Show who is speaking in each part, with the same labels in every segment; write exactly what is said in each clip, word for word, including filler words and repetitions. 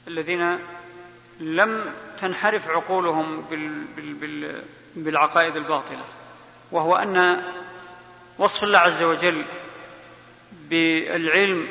Speaker 1: الذين لم تنحرف عقولهم بال بال بال بالعقائد الباطلة، وهو أن وصف الله عز وجل بالعلم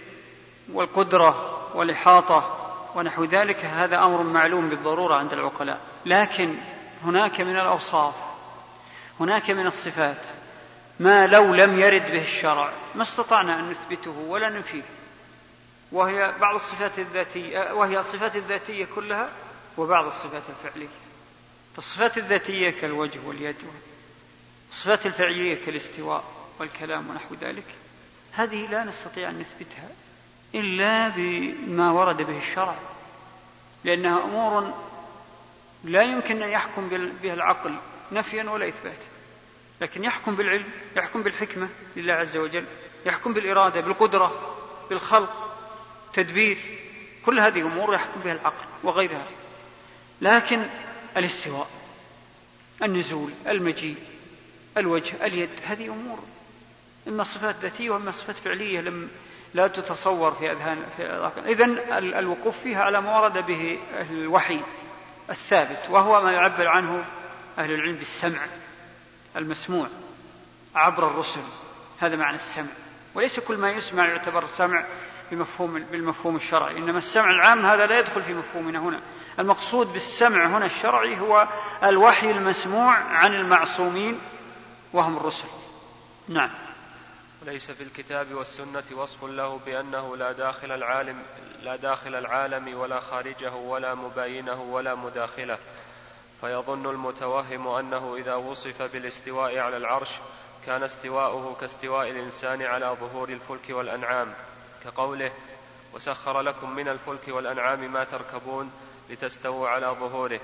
Speaker 1: والقدرة والإحاطة ونحو ذلك هذا أمر معلوم بالضرورة عند العقلاء، لكن هناك من الأوصاف، هناك من الصفات ما لو لم يرد به الشرع ما استطعنا أن نثبته ولا ننفيه، وهي بعض الصفات الذاتية، وهي الصفات الذاتية كلها وبعض الصفات الفعلية. فالصفات الذاتية كالوجه واليد، والصفات الفعلية كالاستواء والكلام ونحو ذلك، هذه لا نستطيع أن نثبتها إلا بما ورد به الشرع، لأنها أمور لا يمكن أن يحكم بها العقل نفيا ولا إثباتا، لكن يحكم بالعلم، يحكم بالحكمة لله عز وجل، يحكم بالإرادة، بالقدرة، بالخلق، تدبير، كل هذه أمور يحكم بها العقل وغيرها. لكن الاستواء، النزول، المجيء، الوجه، اليد، هذه أمور إما صفات ذاتية وإما صفات فعلية لم لا تتصور في أذهان في إذن الوقوف فيها على ما ورد به الوحي الثابت، وهو ما يعبر عنه أهل العلم بالسمع المسموع عبر الرسل، هذا معنى السمع. وليس كل ما يسمع يعتبر سمع بمفهوم بالمفهوم الشرعي، إنما السمع العام هذا لا يدخل في مفهومنا هنا. المقصود بالسمع هنا الشرعي هو الوحي المسموع عن المعصومين وهم الرسل. نعم.
Speaker 2: ليس في الكتاب والسنة وصف له بأنه لا داخل العالم لا داخل العالم ولا خارجه ولا مباينه ولا مداخله، فيظن المتوهم أنه إذا وصف بالاستواء على العرش كان استواؤه كاستواء الإنسان على ظهور الفلك والأنعام، كقوله وسخر لكم من الفلك والأنعام ما تركبون لتستووا على ظهوره،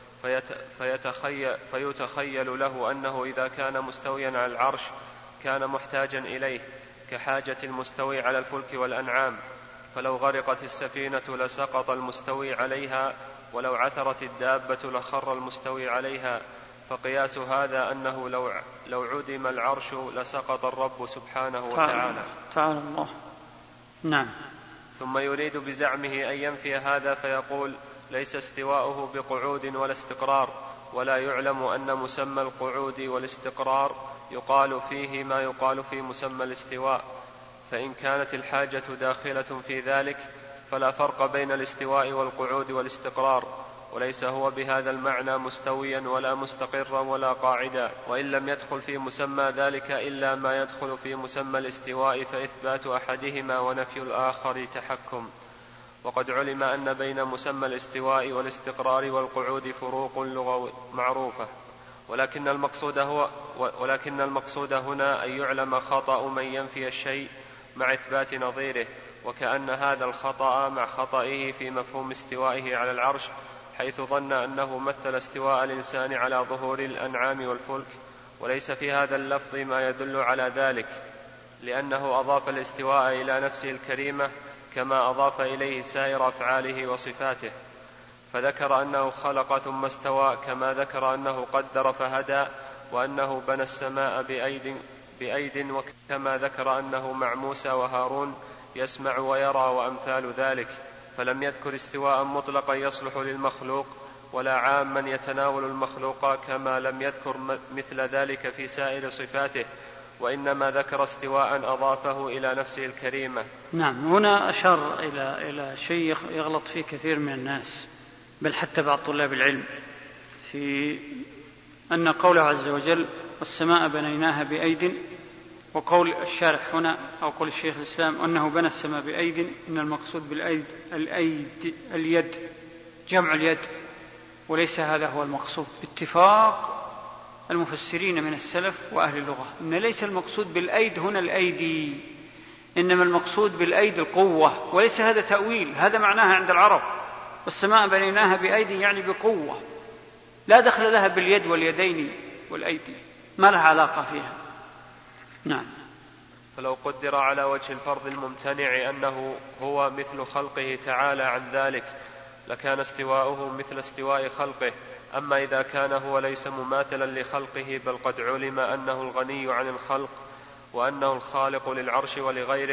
Speaker 2: فيتخيل, فيتخيل له أنه إذا كان مستويا على العرش كان محتاجا إليه كحاجة المستوي على الفلك والأنعام، فلو غرقت السفينة لسقط المستوي عليها، ولو عثرت الدابة لخر المستوي عليها، فقياس هذا أنه لو, لو عدم العرش لسقط الرب سبحانه وتعالى.
Speaker 1: تعالى الله. نعم.
Speaker 2: ثم يريد بزعمه أن ينفي هذا فيقول ليس استواؤه بقعود ولا استقرار، ولا يعلم أن مسمى القعود والاستقرار يقال فيه ما يقال في مسمى الاستواء، فإن كانت الحاجة داخلة في ذلك فلا فرق بين الاستواء والقعود والاستقرار، وليس هو بهذا المعنى مستويا ولا مستقرا ولا قاعدا، وإن لم يدخل في مسمى ذلك إلا ما يدخل في مسمى الاستواء فإثبات أحدهما ونفي الآخر تحكم. وقد علم أن بين مسمى الاستواء والاستقرار والقعود فروق لغوية معروفة، ولكن المقصود, هو ولكن المقصود هنا أن يعلم خطأ من ينفي الشيء مع إثبات نظيره، وكأن هذا الخطأ مع خطئه في مفهوم استوائه على العرش، حيث ظن أنه مثل استواء الإنسان على ظهور الأنعام والفلك، وليس في هذا اللفظ ما يدل على ذلك، لأنه أضاف الاستواء إلى نفسه الكريمة كما أضاف إليه سائر أفعاله وصفاته، فذكر أنه خلق ثم استوى، كما ذكر أنه قدر فهدى، وأنه بنى السماء بأيد, بأيد وكما ذكر أنه مع موسى وهارون يسمع ويرى وأمثال ذلك، فلم يذكر استواء مطلقا يصلح للمخلوق ولا عاما يتناول المخلوق، كما لم يذكر مثل ذلك في سائر صفاته، وإنما ذكر استواء أضافه إلى نفسه الكريمة.
Speaker 1: نعم. هنا أشار إلى إلى شيء يغلط فيه كثير من الناس، بل حتى بعض طلاب العلم، في أن قوله عز وجل والسماء بنيناها بأيد، وقول الشارح هنا أو قول الشيخ الإسلام أنه بنى السماء بأيد، إن المقصود بالأيد الأيد اليد، جمع اليد، وليس هذا هو المقصود باتفاق المفسرين من السلف وأهل اللغة، إن ليس المقصود بالأيد هنا الأيدي، إنما المقصود بالأيد القوة، وليس هذا تأويل، هذا معناها عند العرب، والسماء بنيناها بأيدي يعني بقوة، لا دخل لها باليد واليدين والأيدي، ما لها علاقة فيها. نعم.
Speaker 2: فلو قدر على وجه الفرض الممتنع أنه هو مثل خلقه تعالى عن ذلك لكان استواؤه مثل استواء خلقه، أما إذا كان هو ليس مماثلا لخلقه بل قد علم أنه الغني عن الخلق وأنه الخالق للعرش ولغيره،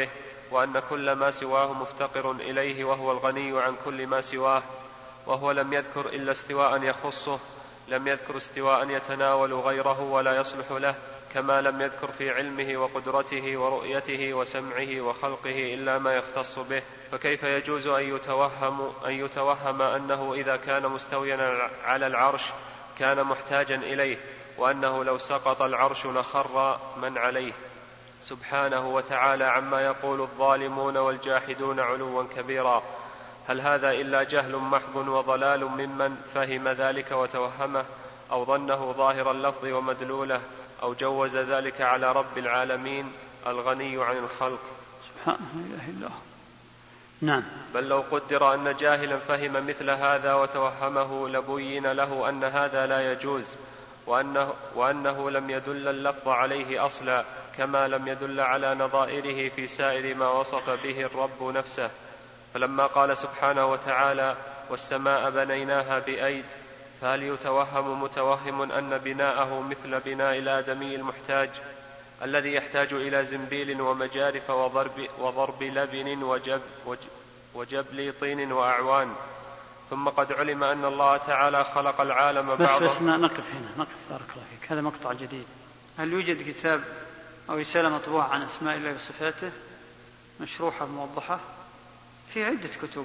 Speaker 2: وأن كل ما سواه مفتقر إليه وهو الغني عن كل ما سواه، وهو لم يذكر إلا استواء يخصه، لم يذكر استواء يتناول غيره ولا يصلح له، كما لم يذكر في علمه وقدرته ورؤيته وسمعه وخلقه إلا ما يختص به. فكيف يجوز أن يتوهم, أن يتوهم أنه إذا كان مستويا على العرش كان محتاجا إليه، وأنه لو سقط العرش لخر من عليه، سبحانه وتعالى عما يقول الظالمون والجاحدون علوا كبيرا. هل هذا إلا جهل محض وضلال ممن فهم ذلك وتوهمه، أو ظنه ظاهر اللفظ ومدلوله، أو جوز ذلك على رب العالمين الغني عن الخلق؟
Speaker 1: سبحانه لا إله إلا هو. نعم.
Speaker 2: بل لو قدر أن جاهلا فهم مثل هذا وتوهمه لبين له أن هذا لا يجوز، وأنه, وأنه لم يدل اللفظ عليه أصلا، كما لم يدل على نظائره في سائر ما وصف به الرب نفسه. فلما قال سبحانه وتعالى والسماء بنيناها بأيد، فهل يتوهم متوهم أن بناءه مثل بناء الآدمي المحتاج الذي يحتاج إلى زنبيل ومجارف وضرب, وضرب لبن وجب وجبل طين وأعوان؟ ثم قد علم أن الله تعالى خلق العالم
Speaker 1: بس
Speaker 2: بعضه.
Speaker 1: بس نقف هنا، نقف بارك الله فيك. هذا مقطع جديد. هل يوجد كتاب أو رسالة مطبوعة عن أسماء الله وصفاته مشروحة موضحة؟ في عدة كتب،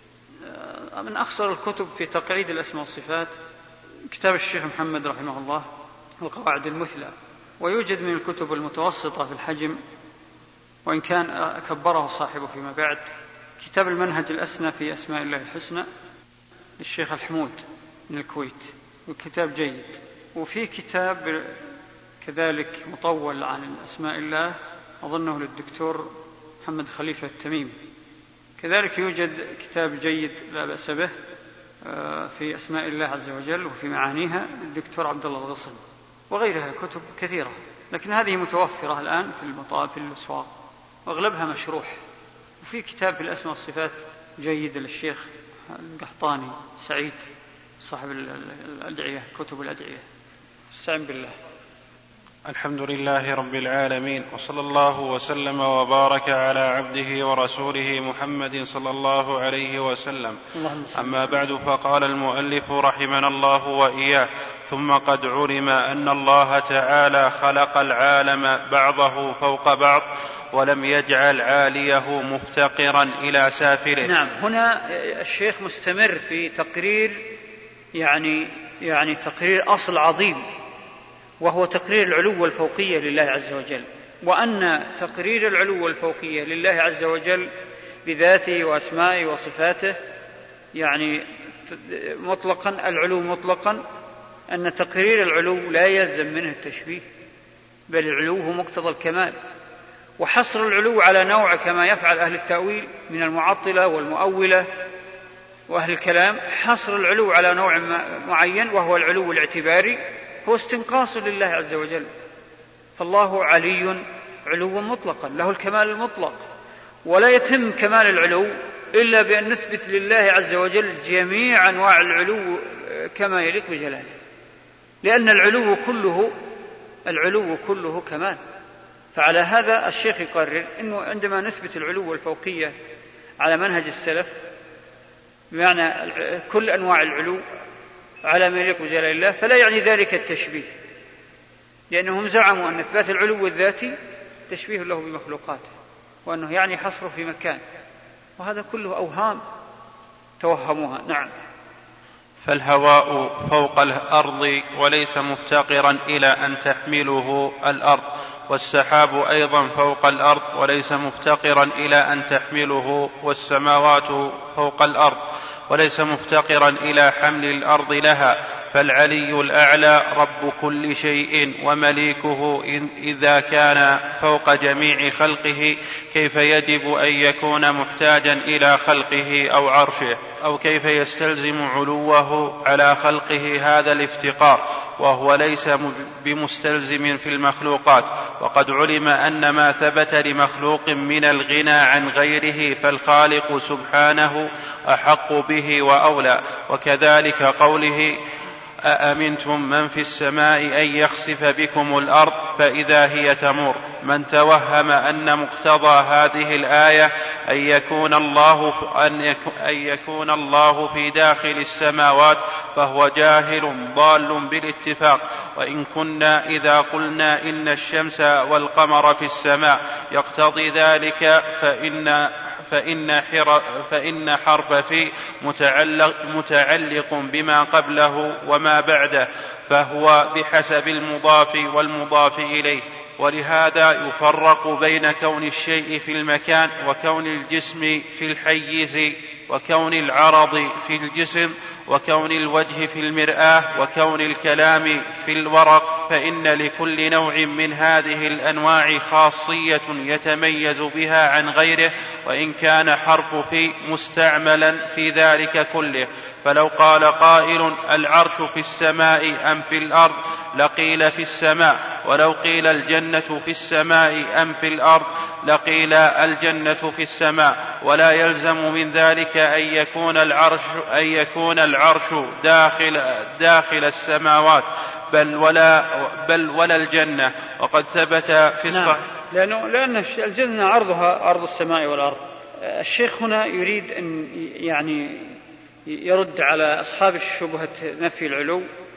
Speaker 1: من أخصر الكتب في تقعيد الأسماء والصفات كتاب الشيخ محمد رحمه الله القواعد المثلى، ويوجد من الكتب المتوسطة في الحجم وإن كان كبره صاحبه فيما بعد كتاب المنهج الأسنى في أسماء الله الحسنى للشيخ الحمود من الكويت، وكتاب جيد. وفي كتاب كذلك مطول عن أسماء الله أظنه للدكتور محمد خليفة التميمي. كذلك يوجد كتاب جيد لا بأس به في أسماء الله عز وجل وفي معانيها للدكتور عبد الله الغصن، وغيرها كتب كثيرة، لكن هذه متوفرة الآن في المطابع في الأسواق وأغلبها مشروح. وفي كتاب في الأسماء والصفات جيد للشيخ القحطاني سعيد صاحب الأدعية كتب الأدعية. استعن بالله.
Speaker 3: الحمد لله رب العالمين، وصلى الله وسلم وبارك على عبده ورسوله محمد صلى الله عليه وسلم. أما بعد، فقال المؤلف رحمنا الله وإياه: ثم قد علم أن الله تعالى خلق العالم بعضه فوق بعض ولم يجعل عاليه مفتقرا إلى سافله.
Speaker 1: نعم، هنا الشيخ مستمر في تقرير يعني يعني تقرير أصل عظيم، وهو تقرير العلو والفوقية لله عز وجل، وأن تقرير العلو والفوقية لله عز وجل بذاته وأسمائه وصفاته يعني مطلقا العلو مطلقا، أن تقرير العلو لا يلزم منه التشبيه، بل العلو هو مقتضى الكمال. وحصر العلو على نوع كما يفعل أهل التأويل من المعطلة والمؤولة وأهل الكلام، حصر العلو على نوع معين وهو العلو الاعتباري هو استنقاص لله عز وجل. فالله علي علوا مطلقا، له الكمال المطلق، ولا يتم كمال العلو إلا بأن نثبت لله عز وجل جميع أنواع العلو كما يليق بجلاله، لأن العلو كله العلو كله كمال. فعلى هذا الشيخ يقرر أنه عندما نثبت العلو والفوقية على منهج السلف بمعنى كل أنواع العلو على ما يليق بجلال الله، فلا يعني ذلك التشبيه، لأنهم زعموا أن إثبات العلو الذاتي تشبيه له بمخلوقاته، وأنه يعني حصره في مكان، وهذا كله أوهام توهموها. نعم.
Speaker 3: فالهواء فوق الأرض وليس مفتقرا إلى أن تحمله الأرض، والسحاب أيضا فوق الأرض وليس مفتقرا إلى أن تحمله، والسماوات فوق الأرض وليس مفتقرا إلى حمل الأرض لها. فالعلي الأعلى رب كل شيء ومليكه إذا كان فوق جميع خلقه، كيف يجب أن يكون محتاجا إلى خلقه أو عرشه؟ أو كيف يستلزم علوه على خلقه هذا الافتقار، وهو ليس بمستلزم في المخلوقات؟ وقد علم أن ما ثبت لمخلوق من الغنى عن غيره فالخالق سبحانه أحق به وأولى. وكذلك قوله أأمنتم من في السماء أن يخسف بكم الأرض فإذا هي تمور. من توهم أن مقتضى هذه الآية أن يكون الله, أن يكون الله في داخل السماوات فهو جاهل ضال بالاتفاق. وإن كنا إذا قلنا إن الشمس والقمر في السماء يقتضي ذلك فإن فإن, فإن حرف في متعلق, متعلق بما قبله وما بعده، فهو بحسب المضاف والمضاف إليه. ولهذا يفرق بين كون الشيء في المكان وكون الجسم في الحيز، وكون العرض في الجسم، وكون الوجه في المرآة، وكون الكلام في الورق. فإن لكل نوع من هذه الأنواع خاصية يتميز بها عن غيره، وإن كان حرف في مستعملا في ذلك كله. فلو قال قائل العرش في السماء أم في الأرض لقيل في السماء، ولو قيل الجنة في السماء أم في الأرض لقيل الجنة في السماء. ولا يلزم من ذلك أن يكون العرش, أن يكون العرش داخل, داخل السماوات بل ولا, بل ولا الجنة. وقد ثبت في الصحيح
Speaker 1: نعم. لأنه لأن الجنة عرضها عرض السماء والأرض. الشيخ هنا يريد أن يعني يرد على أصحاب الشبهة نفي العلو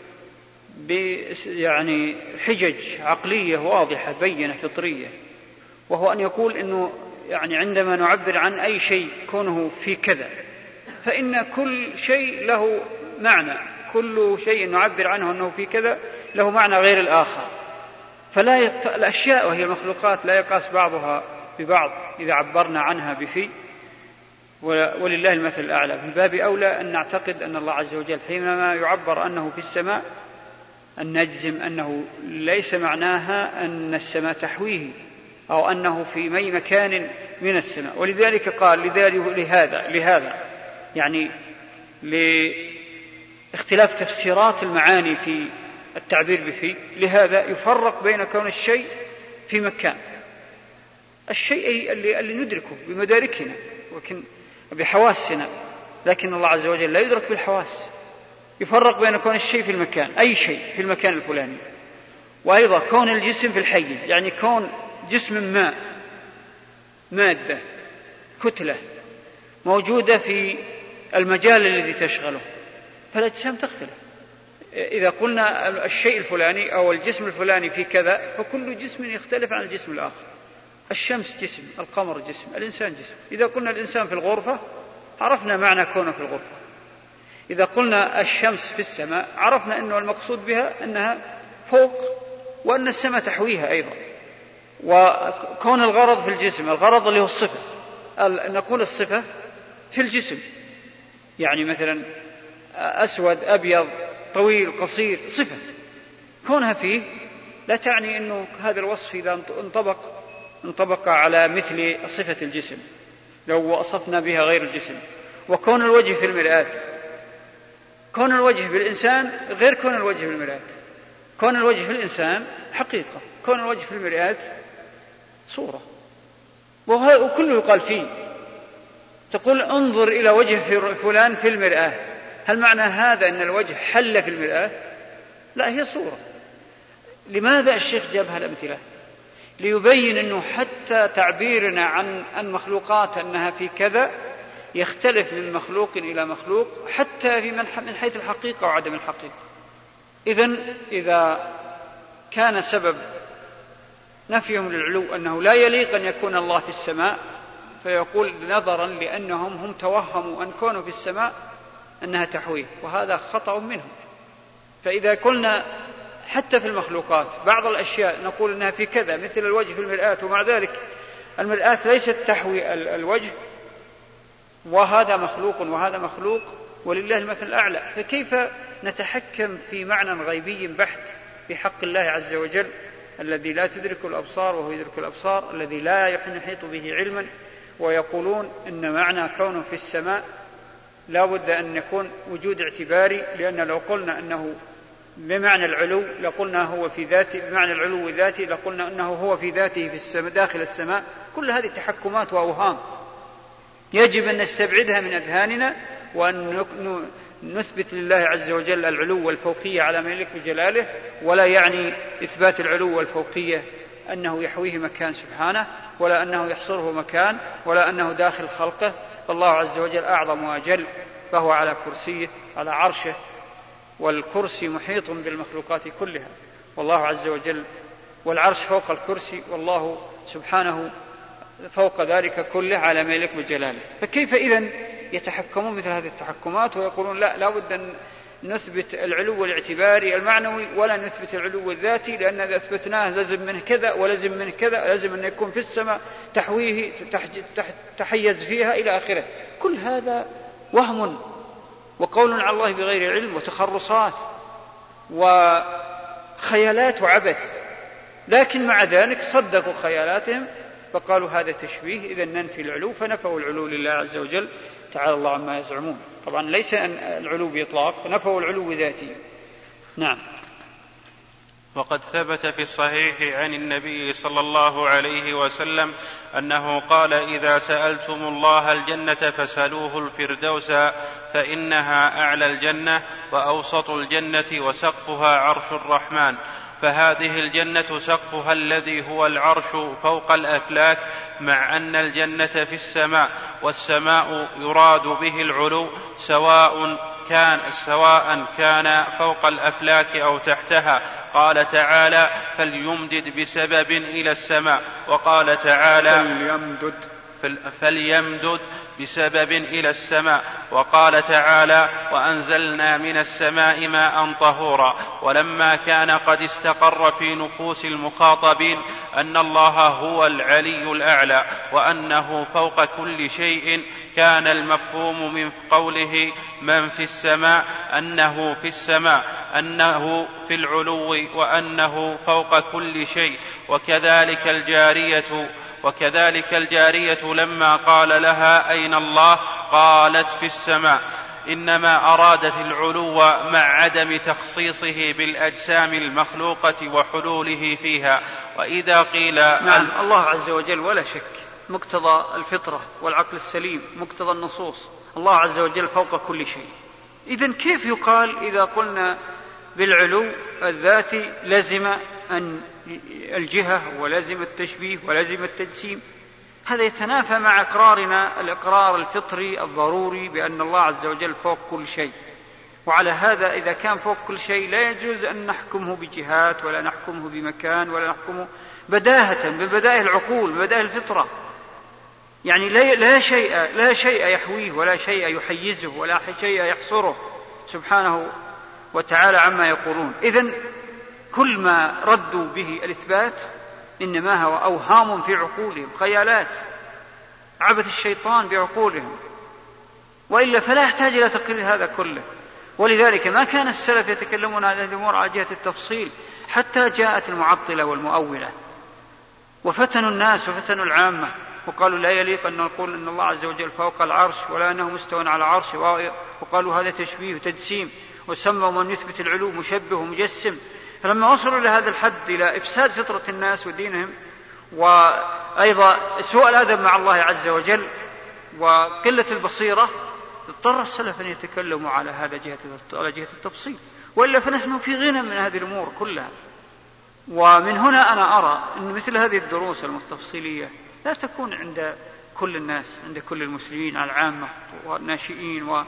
Speaker 1: يعني حجج عقلية واضحة بينة فطرية، وهو أن يقول إنه يعني عندما نعبر عن أي شيء كونه في كذا فإن كل شيء له معنى، كل شيء نعبر عنه أنه في كذا له معنى غير الآخر. فلا يت... الأشياء وهي المخلوقات لا يقاس بعضها ببعض إذا عبرنا عنها بفي، ولله المثل الأعلى. من باب أولى أن نعتقد أن الله عز وجل حينما يعبر أنه في السماء أن نجزم أنه ليس معناها أن السماء تحويه أو أنه في أي مكان من السماء. ولذلك قال لذلك لهذا لهذا يعني لاختلاف تفسيرات المعاني في التعبير بفي، لهذا يفرق بين كون الشيء في مكان، الشيء اللي, اللي ندركه بمداركنا وكن بحواسنا، لكن الله عز وجل لا يدرك بالحواس. يفرق بين كون الشيء في المكان، أي شيء في المكان الفلاني، وأيضا كون الجسم في الحيز، يعني كون جسم ماء مادة كتلة موجودة في المجال الذي تشغله، فالأجسام تختلف. إذا قلنا الشيء الفلاني أو الجسم الفلاني في كذا فكل جسم يختلف عن الجسم الآخر. الشمس جسم، القمر جسم، الإنسان جسم. إذا قلنا الإنسان في الغرفة عرفنا معنى كونه في الغرفة. إذا قلنا الشمس في السماء عرفنا أنه المقصود بها أنها فوق وأن السماء تحويها أيضا. وكون الغرض في الجسم، الغرض اللي هو الصفة، نقول الصفة في الجسم، يعني مثلا أسود أبيض طويل قصير، صفة كونها فيه لا تعني أنه هذا الوصف إذا انطبق انطبق على مثل صفة الجسم لو وصفنا بها غير الجسم. وكون الوجه في المرآة، كون الوجه بالإنسان غير كون الوجه في المرآة. كون الوجه في الإنسان حقيقة، كون الوجه في المرآة صورة، وكله يقال فيه. تقول انظر إلى وجه فلان في المرآة، هل معنى هذا أن الوجه حل في المرآة؟ لا، هي صورة. لماذا الشيخ جاب هالأمثلة؟ ليبين أنه حتى تعبيرنا عن المخلوقات أنها في كذا يختلف من مخلوق إلى مخلوق، حتى في من حيث الحقيقة وعدم الحقيقة. إذن إذا كان سبب نفيهم للعلو أنه لا يليق أن يكون الله في السماء، فيقول نظرا لأنهم هم توهموا أن كونوا في السماء أنها تحويه، وهذا خطأ منهم. فإذا قلنا حتى في المخلوقات بعض الأشياء نقول أنها في كذا مثل الوجه في المرآة، ومع ذلك المرآة ليست تحوي الوجه، وهذا مخلوق وهذا مخلوق ولله المثل الأعلى. فكيف نتحكم في معنى غيبي بحت بحق الله عز وجل الذي لا تدرك الأبصار وهو يدرك الأبصار، الذي لا يحيط به علما؟ ويقولون إن معنى كونه في السماء لا بد أن يكون وجود اعتباري، لأن لو قلنا أنه بمعنى العلو لقلنا هو في ذاته، بمعنى العلو ذاتي لقلنا أنه هو في ذاته في السماء داخل السماء. كل هذه تحكمات وأوهام يجب أن نستبعدها من أذهاننا وأن نثبت لله عز وجل العلو والفوقية على ما يليق بجلاله، ولا يعني إثبات العلو والفوقية أنه يحويه مكان سبحانه، ولا أنه يحصره مكان، ولا أنه داخل خلقه. فالله عز وجل أعظم وأجل، فهو على كرسيه على عرشه، والكرسي محيط بالمخلوقات كلها، والله عز وجل والعرش فوق الكرسي، والله سبحانه فوق ذلك كله على ما يليق بجلاله. فكيف إذن يتحكمون مثل هذه التحكمات ويقولون لا لا بد أن نثبت العلو الاعتباري المعنوي ولا نثبت العلو الذاتي، لأن إذا أثبتناه لازم منه كذا ولازم منه كذا، لازم أن يكون في السماء تحويه تحيز فيها إلى آخره. كل هذا وهم وقول على الله بغير علم وتخرصات وخيالات وعبث، لكن مع ذلك صدقوا خيالاتهم فقالوا هذا تشبيه، إذا ننفي العلو، فنفوا العلو لله عز وجل تعالى الله عما يزعمون. طبعا ليس العلو بإطلاق، فنفوا العلو ذاتي. نعم.
Speaker 3: وقد ثبت في الصحيح عن النبي صلى الله عليه وسلم أنه قال: إذا سألتم الله الجنة فاسألوه الفردوس فإنها أعلى الجنة وأوسط الجنة وسقفها عرش الرحمن. فهذه الجنة سقفها الذي هو العرش فوق الأفلاك، مع أن الجنة في السماء، والسماء يراد به العلو، سواء كان سواء كان فوق الأفلاك أو تحتها. قال تعالى: فليمدد بسبب إلى السماء. وقال تعالى:
Speaker 1: فليمدد,
Speaker 3: فليمدد بسبب إلى السماء. وقال تعالى: وأنزلنا من السماء ماء طهورا. ولما كان قد استقر في نفوس المخاطبين أن الله هو العلي الأعلى وأنه فوق كل شيء، كان المفهوم من قوله من في السماء أنه في السماء، أنه في العلو وأنه فوق كل شيء. وكذلك الجارية وكذلك الجارية لما قال لها أين الله قالت في السماء، إنما أرادت العلو مع عدم تخصيصه بالأجسام المخلوقة وحلوله فيها. وإذا قيل
Speaker 1: نعم الله عز وجل ولا شك مقتضى الفطرة والعقل السليم، مقتضى النصوص، الله عز وجل فوق كل شيء. إذن كيف يقال إذا قلنا بالعلو الذاتي لزم أن الجهة ولازم التشبيه ولازم التجسيم؟ هذا يتنافى مع إقرارنا الإقرار الفطري الضروري بأن الله عز وجل فوق كل شيء. وعلى هذا إذا كان فوق كل شيء لا يجوز أن نحكمه بجهات ولا نحكمه بمكان ولا نحكمه بداهة ببدائه العقول ببدائه الفطرة. يعني لا شيء لا شيء يحويه ولا شيء يحيزه ولا شيء يحصره سبحانه وتعالى عما يقولون. إذن كل ما ردوا به الإثبات إنما هو أوهام في عقولهم، خيالات، عبث الشيطان بعقولهم، وإلا فلا يحتاج إلى تقرير هذا كله. ولذلك ما كان السلف يتكلمون عن هذه الأمور على جهة التفصيل حتى جاءت المعطلة والمؤولة وفتنوا الناس وفتنوا العامة وقالوا لا يليق أن نقول أن الله عز وجل فوق العرش ولا أنه مستوى على عرش، وقالوا هذا تشبيه وتجسيم، وسموا من يثبت العلو مشبه ومجسم. فلما وصلوا لهذا الحد إلى إفساد فطرة الناس ودينهم وأيضا سوء الأدب مع الله عز وجل وقلة البصيرة، اضطر السلف أن يتكلموا على هذا جهة على جهة التفصيل، وإلا فنحن في غنى من هذه الأمور كلها. ومن هنا أنا أرى أن مثل هذه الدروس المتفصيلية لا تكون عند كل الناس، عند كل المسلمين العامة والناشئين و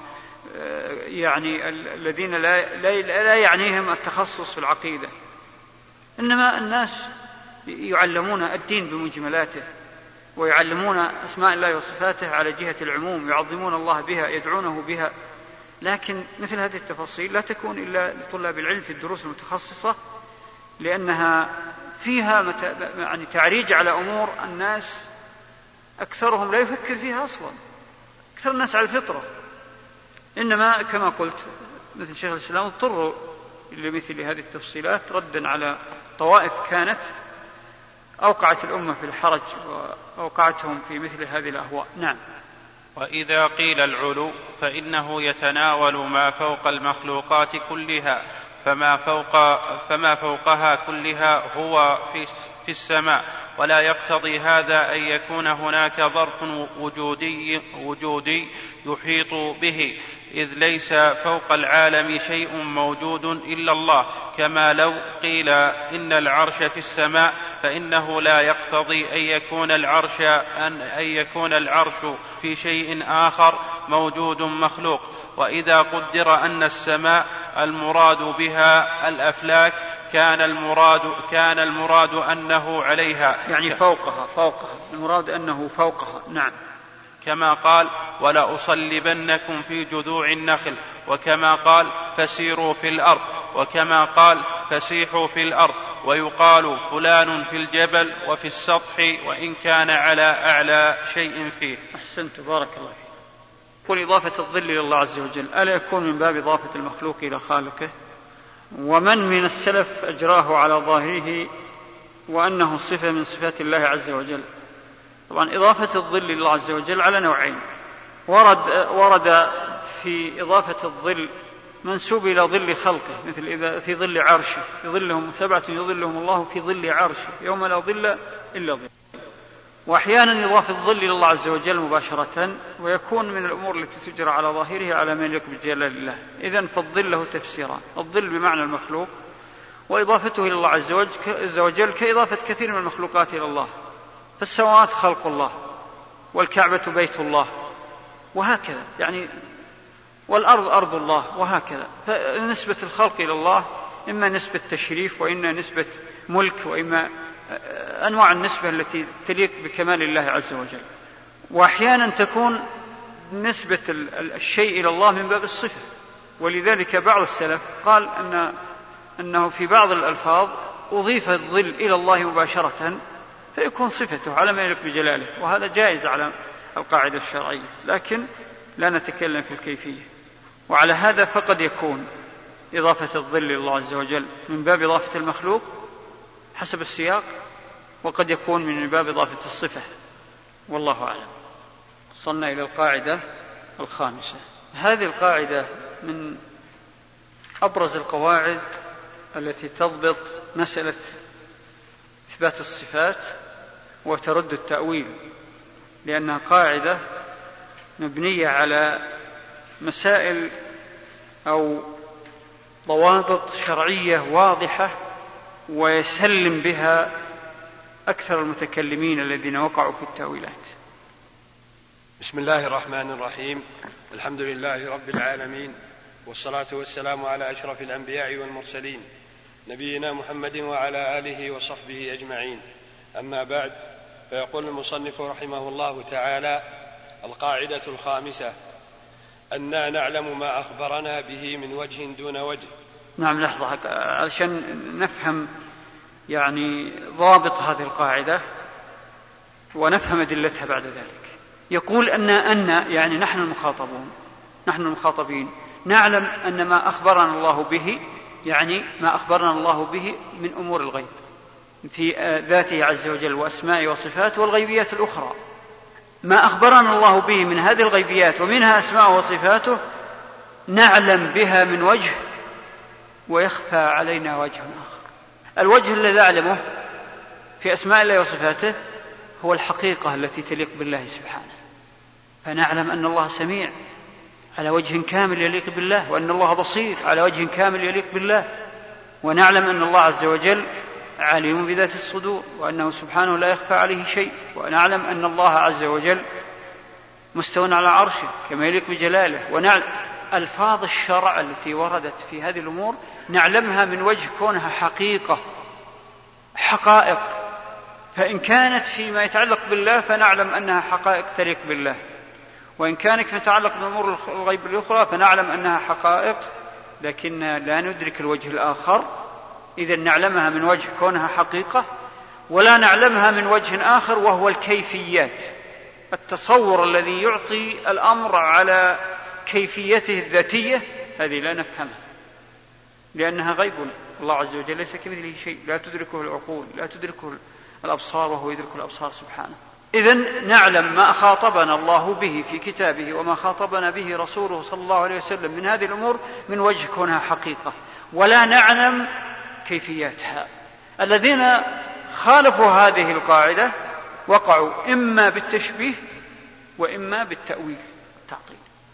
Speaker 1: يعني الذين لا, لا, لا يعنيهم التخصص في العقيدة، إنما الناس يعلمون الدين بمجملاته ويعلمون أسماء الله وصفاته على جهة العموم، يعظمون الله بها، يدعونه بها. لكن مثل هذه التفاصيل لا تكون إلا لطلاب العلم في الدروس المتخصصة، لأنها فيها يعني تعريج على أمور الناس أكثرهم لا يفكر فيها أصلا، أكثر الناس على الفطرة. إنما كما قلت مثل شيخ الإسلام اضطروا لمثل هذه التفصيلات ردا على طوائف كانت أوقعت الأمة في الحرج وأوقعتهم في مثل هذه الأهواء. نعم.
Speaker 3: وإذا قيل العلو فإنه يتناول ما فوق المخلوقات كلها، فما فوق فما فوقها كلها هو في في السماء، ولا يقتضي هذا أن يكون هناك ظرف وجودي وجودي يحيط به، إذ ليس فوق العالم شيء موجود إلا الله، كما لو قيل إن العرش في السماء فإنه لا يقتضي أن يكون العرش أن, أن يكون العرش في شيء آخر موجود مخلوق. وإذا قدر أن السماء المراد بها الأفلاك كان المراد كان المراد أنه عليها،
Speaker 1: يعني فوقها فوقها المراد أنه فوقها. نعم.
Speaker 3: كما قال ولأصلبنكم في جذوع النخل، وكما قال فسيروا في الأرض، وكما قال فسيحوا في الأرض. ويقال فلان في الجبل وفي السطح وإن كان على أعلى شيء فيه.
Speaker 1: أحسنت، بارك الله فيك. قل إضافة الظل إلى الله عز وجل ألا يكون من باب إضافة المخلوق إلى خالقه؟ ومن من السلف أجراه على ظاهره وأنه صفة من صفات الله عز وجل؟ طبعا إضافة الظل إلى الله عز وجل على نوعين. ورد, ورد في إضافة الظل منسوب إلى ظل خلقه، مثل إذا في ظل عرشه، في ظلهم سبعة يظلهم الله في ظل عرشه يوم لا ظل إلا ظل. وأحيانا إضافة الظل إلى الله عز وجل مباشرة، ويكون من الأمور التي تجرى على ظاهره على من يليق بجلال الله. إذن فالظل له تفسيران: الظل بمعنى المخلوق، وإضافته إلى الله عز وجل كإضافة كثير من المخلوقات إلى الله، فالسماوات خلق الله، والكعبة بيت الله، وهكذا، يعني والأرض أرض الله، وهكذا. فنسبة الخلق إلى الله إما نسبة تشريف، وإما نسبة ملك، وإما أنواع النسبة التي تليق بكمال الله عز وجل. وأحيانا تكون نسبة الشيء إلى الله من باب الصفة، ولذلك بعض السلف قال أن أنه في بعض الألفاظ أضيف الظل إلى الله مباشرة فيكون صفته على ما يليق بجلاله، وهذا جائز على القاعدة الشرعية، لكن لا نتكلم في الكيفية. وعلى هذا فقد يكون إضافة الظل إلى الله عز وجل من باب إضافة المخلوق حسب السياق، وقد يكون من باب إضافة الصفة، والله أعلم. وصلنا إلى القاعدة الخامسة. هذه القاعدة من أبرز القواعد التي تضبط مسألة إثبات الصفات وترد التأويل، لأنها قاعدة مبنية على مسائل أو ضوابط شرعية واضحة ويسلم بها أكثر المتكلمين الذين وقعوا في التأويلات.
Speaker 4: بسم الله الرحمن الرحيم. الحمد لله رب العالمين، والصلاة والسلام على أشرف الأنبياء والمرسلين نبينا محمد وعلى آله وصحبه أجمعين. أما بعد، فيقول المصنف رحمه الله تعالى: القاعدة الخامسة: أننا نعلم ما أخبرنا به من وجه دون وجه.
Speaker 1: نعم، لحظة عشان نفهم يعني ضابط هذه القاعدة ونفهم أدلتها بعد ذلك. يقول أن أن يعني نحن المخاطبون، نحن المخاطبين نعلم أن ما أخبرنا الله به، يعني ما أخبرنا الله به من أمور الغيب في ذاته عز وجل وأسمائه وصفاته والغيبيات الأخرى، ما أخبرنا الله به من هذه الغيبيات ومنها أسماءه وصفاته نعلم بها من وجه، ويخفى علينا وجه آخر. الوجه الذي نعلمه في أسماء الله وصفاته هو الحقيقة التي تليق بالله سبحانه، فنعلم أن الله سميع على وجه كامل يليق بالله، وأن الله بصير على وجه كامل يليق بالله، ونعلم أن الله عز وجل عليم بذات الصدور، وأنه سبحانه لا يخفى عليه شيء، ونعلم أن الله عز وجل مستوى على عرشه كما يليق بجلاله. ونعلم ألفاظ الشرع التي وردت في هذه الأمور نعلمها من وجه كونها حقيقة، حقائق، فإن كانت فيما يتعلق بالله فنعلم أنها حقائق تليق بالله، وإن كانت فيما يتعلق بأمور الغيب الأخرى فنعلم أنها حقائق لكن لا ندرك الوجه الآخر. إذن نعلمها من وجه كونها حقيقة، ولا نعلمها من وجه آخر وهو الكيفيات، التصور الذي يعطي الأمر على كيفيته الذاتية، هذه لا نفهمها لأنها غيب. الله عز وجل ليس كمثله شيء، لا تدركه العقول، لا تدركه الأبصار، وهو يدرك الأبصار سبحانه. إذن نعلم ما خاطبنا الله به في كتابه وما خاطبنا به رسوله صلى الله عليه وسلم من هذه الأمور من وجه كونها حقيقة، ولا نعلم كيفياتها. الذين خالفوا هذه القاعدة وقعوا إما بالتشبيه وإما بالتأويل التعطيل.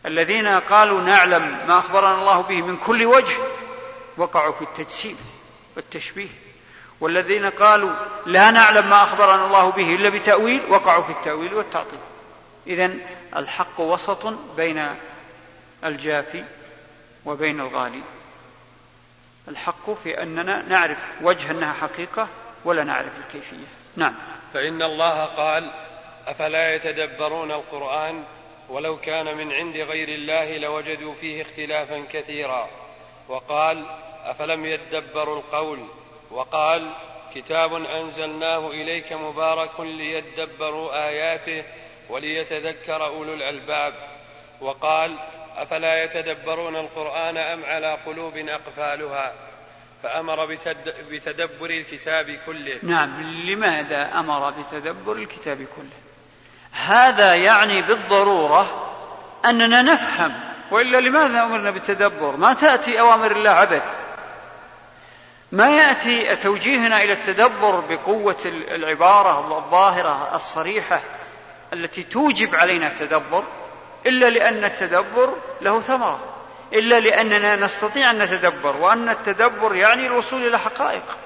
Speaker 1: الذين قالوا نعلم ما أخبرنا الله به من كل وجه وقعوا في التجسيم والتشبيه، والذين قالوا لا نعلم ما أخبرنا الله به إلا بتأويل وقعوا في التأويل والتعطيل. إذن الحق وسط بين الجافي وبين الغالي. الحق في أننا نعرف وجه أنها حقيقة ولا نعرف الكيفية. نعم.
Speaker 4: فإن الله قال أفلا يتدبرون القرآن ولو كان من عند غير الله لوجدوا فيه اختلافا كثيرا، وقال أفلم يدبروا القول، وقال كتاب أنزلناه إليك مبارك ليدبروا آياته وليتذكر أولو الألباب، وقال أفلا يتدبرون القرآن أم على قلوب أقفالها، فأمر بتدبر الكتاب كله.
Speaker 1: نعم. لماذا أمر بتدبر الكتاب كله؟ هذا يعني بالضرورة أننا نفهم، وإلا لماذا أمرنا بالتدبر؟ ما تأتي أوامر الله عبث، ما يأتي توجيهنا إلى التدبر بقوة العبارة الظاهرة الصريحة التي توجب علينا التدبر إلا لأن التدبر له ثمرة، إلا لأننا نستطيع أن نتدبر، وأن التدبر يعني الوصول إلى حقائق.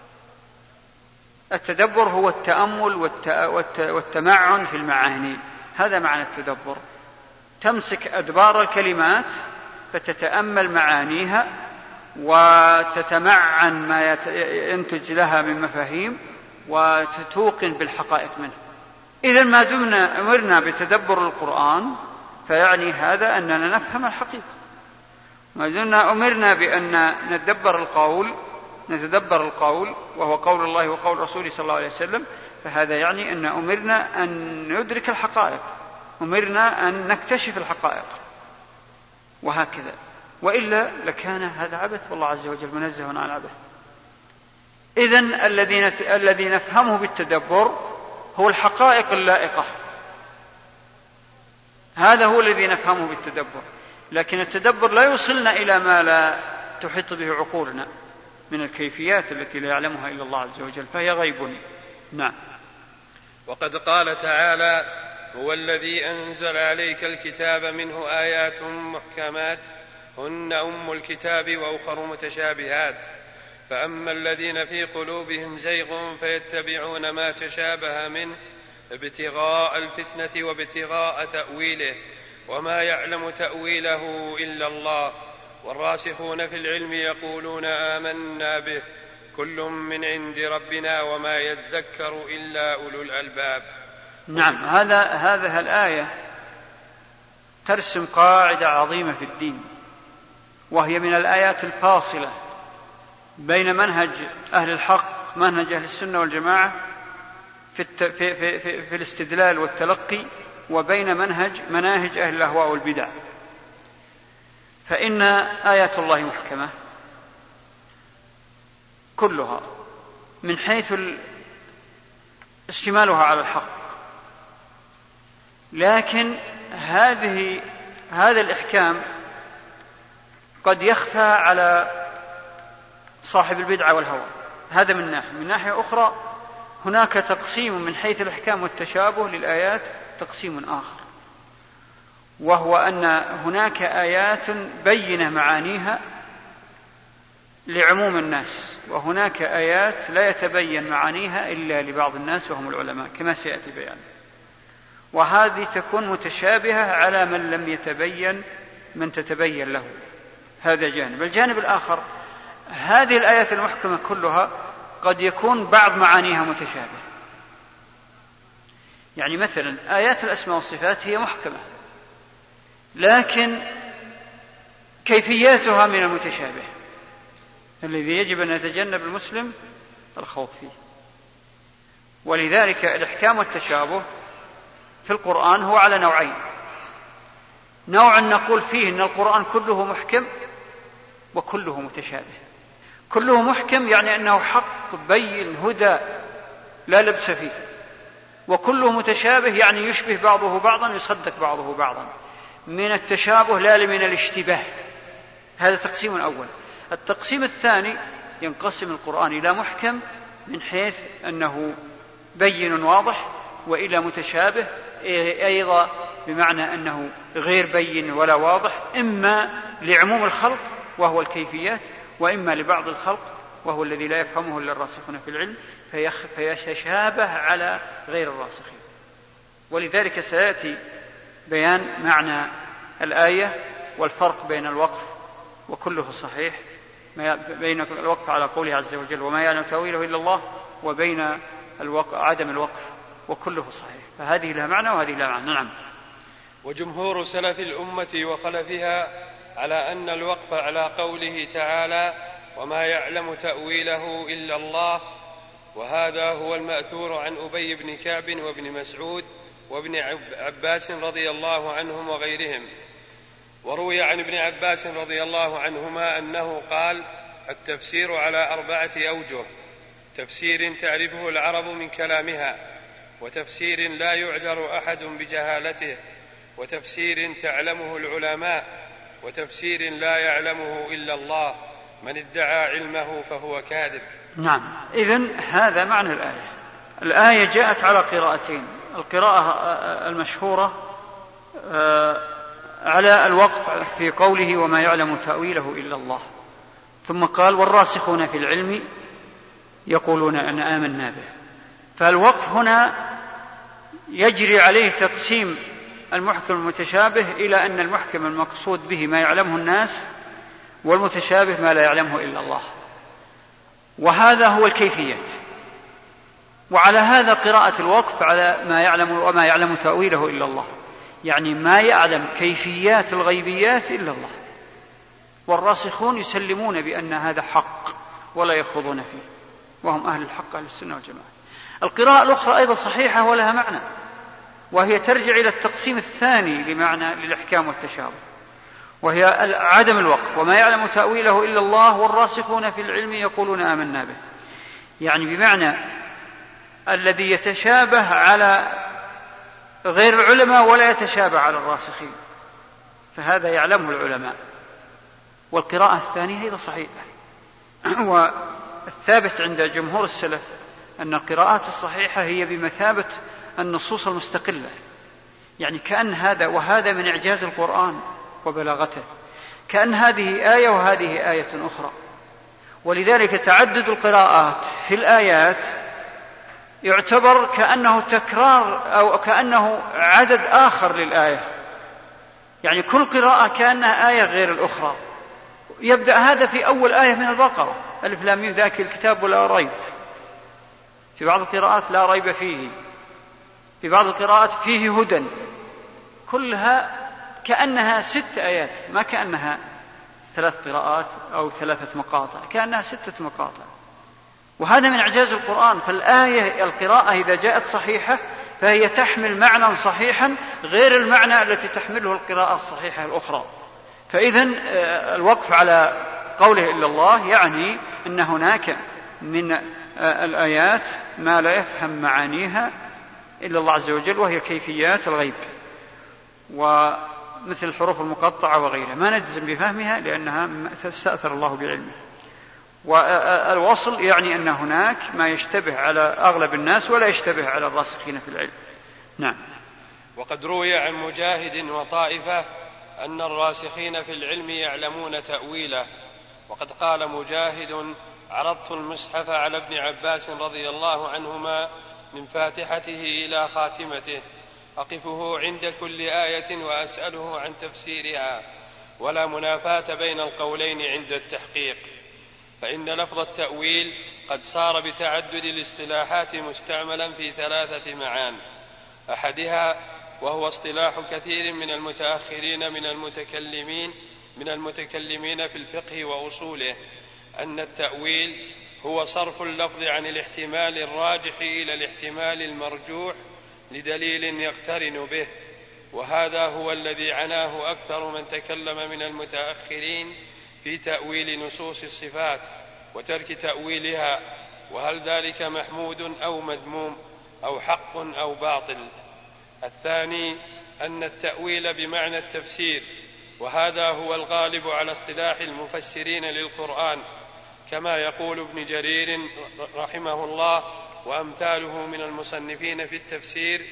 Speaker 1: التدبر هو التأمل والتمعن في المعاني، هذا معنى التدبر. تمسك أدبار الكلمات فتتأمل معانيها وتتمعن ما ينتج لها من مفاهيم وتتوقن بالحقائق منه. إذن ما دمنا أمرنا بتدبر القرآن فيعني هذا أننا نفهم الحقيقة. ما دمنا أمرنا بأن ندبر القول نتدبر القول وهو قول الله وقول رسوله صلى الله عليه وسلم، فهذا يعني أن أمرنا أن ندرك الحقائق، أمرنا أن نكتشف الحقائق، وهكذا. وإلا لكان هذا عبث، والله عز وجل منزه عن العبث. إذن الذي الذي نفهمه بالتدبر هو الحقائق اللائقة، هذا هو الذي نفهمه بالتدبر. لكن التدبر لا يوصلنا إلى ما لا تحيط به عقولنا من الكيفيات التي لا يعلمها إلا الله عز وجل، فهي غيب. نعم.
Speaker 4: وقد قال تعالى هو الذي أنزل عليك الكتاب منه آيات محكمات هن أم الكتاب وأخر متشابهات، فأما الذين في قلوبهم زيغ فيتبعون ما تشابه منه ابتغاء الفتنة وابتغاء تأويله وما يعلم تأويله إلا الله، والراسخون في العلم يقولون آمنا به كل من عند ربنا وما يذكر إلا أولو الألباب.
Speaker 1: نعم. هذا هذه الآية ترسم قاعدة عظيمة في الدين، وهي من الآيات الفاصلة بين منهج أهل الحق منهج أهل السنة والجماعة في, في, في, في, في الاستدلال والتلقي، وبين منهج مناهج أهل الأهواء والبدع. فإن آيات الله محكمة كلها من حيث اشتمالها على الحق، لكن هذه هذا الإحكام قد يخفى على صاحب البدعة والهوى. هذا من ناحية. من ناحية أخرى هناك تقسيم من حيث الإحكام والتشابه للآيات، تقسيم آخر، وهو أن هناك آيات بينة معانيها لعموم الناس، وهناك آيات لا يتبين معانيها إلا لبعض الناس وهم العلماء كما سيأتي بيان، وهذه تكون متشابهة على من لم يتبين من تتبين له. هذا جانب. الجانب الآخر هذه الآيات المحكمة كلها قد يكون بعض معانيها متشابه. يعني مثلا آيات الأسماء والصفات هي محكمة، لكن كيفياتها من المتشابه الذي يجب أن يتجنب المسلم الخوض فيه. ولذلك الإحكام والتشابه في القرآن هو على نوعين: نوع نقول فيه أن القرآن كله محكم وكله متشابه. كله محكم يعني أنه حق بين هدى لا لبس فيه، وكله متشابه يعني يشبه بعضه بعضا يصدق بعضه بعضا، من التشابه لا من الاشتباه. هذا تقسيم أول. التقسيم الثاني ينقسم القرآن إلى محكم من حيث أنه بين واضح، وإلى متشابه أيضا بمعنى أنه غير بين ولا واضح، إما لعموم الخلق وهو الكيفيات، وإما لبعض الخلق وهو الذي لا يفهمه إلا الراسخون في العلم فيتشابه على غير الراسخين. ولذلك سيأتي بيان معنى الآية والفرق بين الوقف وكله صحيح، بين الوقف على قوله عز وجل وما يعلم تأويله إلا الله، وبين الوقف عدم الوقف وكله صحيح، فهذه لها معنى وهذه لها معنى. نعم.
Speaker 4: وجمهور سلف الأمة وخلفها على أن الوقف على قوله تعالى وما يعلم تأويله إلا الله، وهذا هو المأثور عن أبي بن كعب وابن مسعود وابن عباس رضي الله عنهم وغيرهم. وروي عن ابن عباس رضي الله عنهما أنه قال التفسير على أربعة أوجه: تفسير تعرفه العرب من كلامها، وتفسير لا يعذر أحد بجهالته، وتفسير تعلمه العلماء، وتفسير لا يعلمه إلا الله، من ادعى علمه فهو كاذب.
Speaker 1: نعم. إذن هذا معنى الآية. الآية جاءت على قراءتين: القراءة المشهورة على الوقف في قوله وما يعلم تأويله إلا الله، ثم قال والراسخون في العلم يقولون أن آمنا به. فالوقف هنا يجري عليه تقسيم المحكم المتشابه إلى أن المحكم المقصود به ما يعلمه الناس، والمتشابه ما لا يعلمه إلا الله، وهذا هو الكيفيات. وعلى هذا قراءة الوقف على ما يعلم وما يعلم تأويله إلا الله، يعني ما يعلم كيفيات الغيبيات إلا الله، والراسخون يسلمون بأن هذا حق ولا يخوضون فيه، وهم أهل الحق أهل السنة والجماعة. القراءة الأخرى أيضا صحيحة ولها معنى، وهي ترجع إلى التقسيم الثاني لمعنى للإحكام والتشابه، وهي عدم الوقف وما يعلم تأويله إلا الله والراسخون في العلم يقولون آمنا به، يعني بمعنى الذي يتشابه على غير العلماء ولا يتشابه على الراسخين، فهذا يعلمه العلماء. والقراءة الثانية هي صحيحة. والثابت عند جمهور السلف أن القراءات الصحيحة هي بمثابة النصوص المستقلة، يعني كأن هذا وهذا من إعجاز القرآن وبلاغته، كأن هذه آية وهذه آية أخرى. ولذلك تعدد القراءات في الآيات يعتبر كأنه تكرار أو كأنه عدد آخر للآية، يعني كل قراءة كأنها آية غير الأخرى. يبدأ هذا في أول آية من البقرة: ألف لام ميم ذاك الكتاب ولا ريب. في بعض القراءات لا ريب فيه، في بعض القراءات فيه هدى. كلها كأنها ست آيات، ما كأنها ثلاث قراءات أو ثلاثة مقاطع، كأنها ستة مقاطع. وهذا من إعجاز القرآن. فالآية القراءة إذا جاءت صحيحة فهي تحمل معنى صحيحا غير المعنى التي تحمله القراءة الصحيحة الأخرى. فإذن الوقف على قوله إلا الله يعني أن هناك من الآيات ما لا يفهم معانيها إلا الله عز وجل، وهي كيفيات الغيب، ومثل الحروف المقطعة وغيرها ما نجزم بفهمها لأنها استأثر الله بعلمه. والوصل يعني أن هناك ما يشتبه على أغلب الناس ولا يشتبه على الراسخين في العلم. نعم.
Speaker 4: وقد روي عن مجاهد وطائفة أن الراسخين في العلم يعلمون تأويله. وقد قال مجاهد: عرضت المصحف على ابن عباس رضي الله عنهما من فاتحته إلى خاتمته، أقفه عند كل آية وأسأله عن تفسيرها، ولا منافاة بين القولين عند التحقيق، فإن لفظ التأويل قد صار بتعدد الاصطلاحات مستعملا في ثلاثة معان: أحدها وهو اصطلاح كثير من المتأخرين من المتكلمين من المتكلمين في الفقه وأصوله، أن التأويل هو صرف اللفظ عن الاحتمال الراجح إلى الاحتمال المرجوح لدليل يقترن به، وهذا هو الذي عناه أكثر من تكلم من المتأخرين في تأويل نصوص الصفات وترك تأويلها، وهل ذلك محمود أو مذموم أو حق أو باطل. الثاني أن التأويل بمعنى التفسير، وهذا هو الغالب على اصطلاح المفسرين للقرآن، كما يقول ابن جرير رحمه الله وأمثاله من المصنفين في التفسير: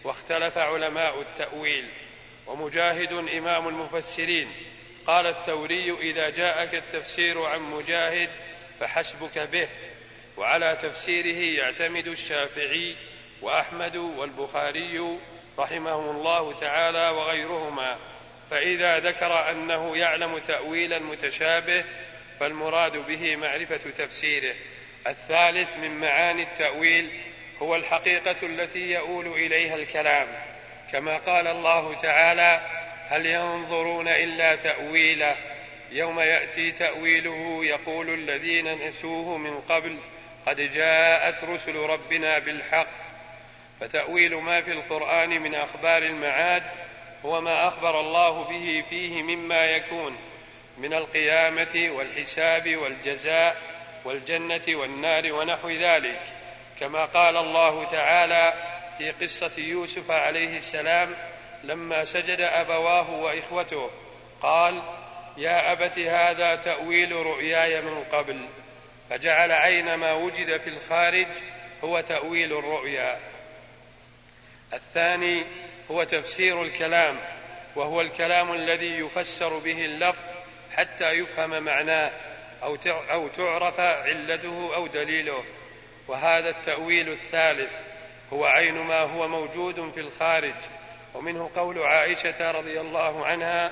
Speaker 4: واختلف علماء التأويل. ومجاهد إمام المفسرين قال الثوري: إذا جاءك التفسير عن مجاهد فحسبك به. وعلى تفسيره يعتمد الشافعي وأحمد والبخاري رحمهم الله تعالى وغيرهما. فإذا ذكر أنه يعلم تأويل المتشابه فالمراد به معرفة تفسيره. الثالث من معاني التأويل هو الحقيقة التي يؤول إليها الكلام، كما قال الله تعالى: هل ينظرون إلا تأويله يوم يأتي تأويله يقول الذين نسوه من قبل قد جاءت رسل ربنا بالحق. فتأويل ما في القرآن من أخبار المعاد هو ما أخبر الله به فيه مما يكون من القيامة والحساب والجزاء والجنة والنار ونحو ذلك، كما قال الله تعالى في قصة يوسف عليه السلام لما سجد أبواه وإخوته قال: يا أبت هذا تأويل رؤياي من قبل، فجعل عين ما وجد في الخارج هو تأويل الرؤيا. الثاني هو تفسير الكلام، وهو الكلام الذي يفسر به اللفظ حتى يفهم معناه أو تعرف علته أو دليله. وهذا التأويل الثالث هو عين ما هو موجود في الخارج. ومنه قول عائشة رضي الله عنها: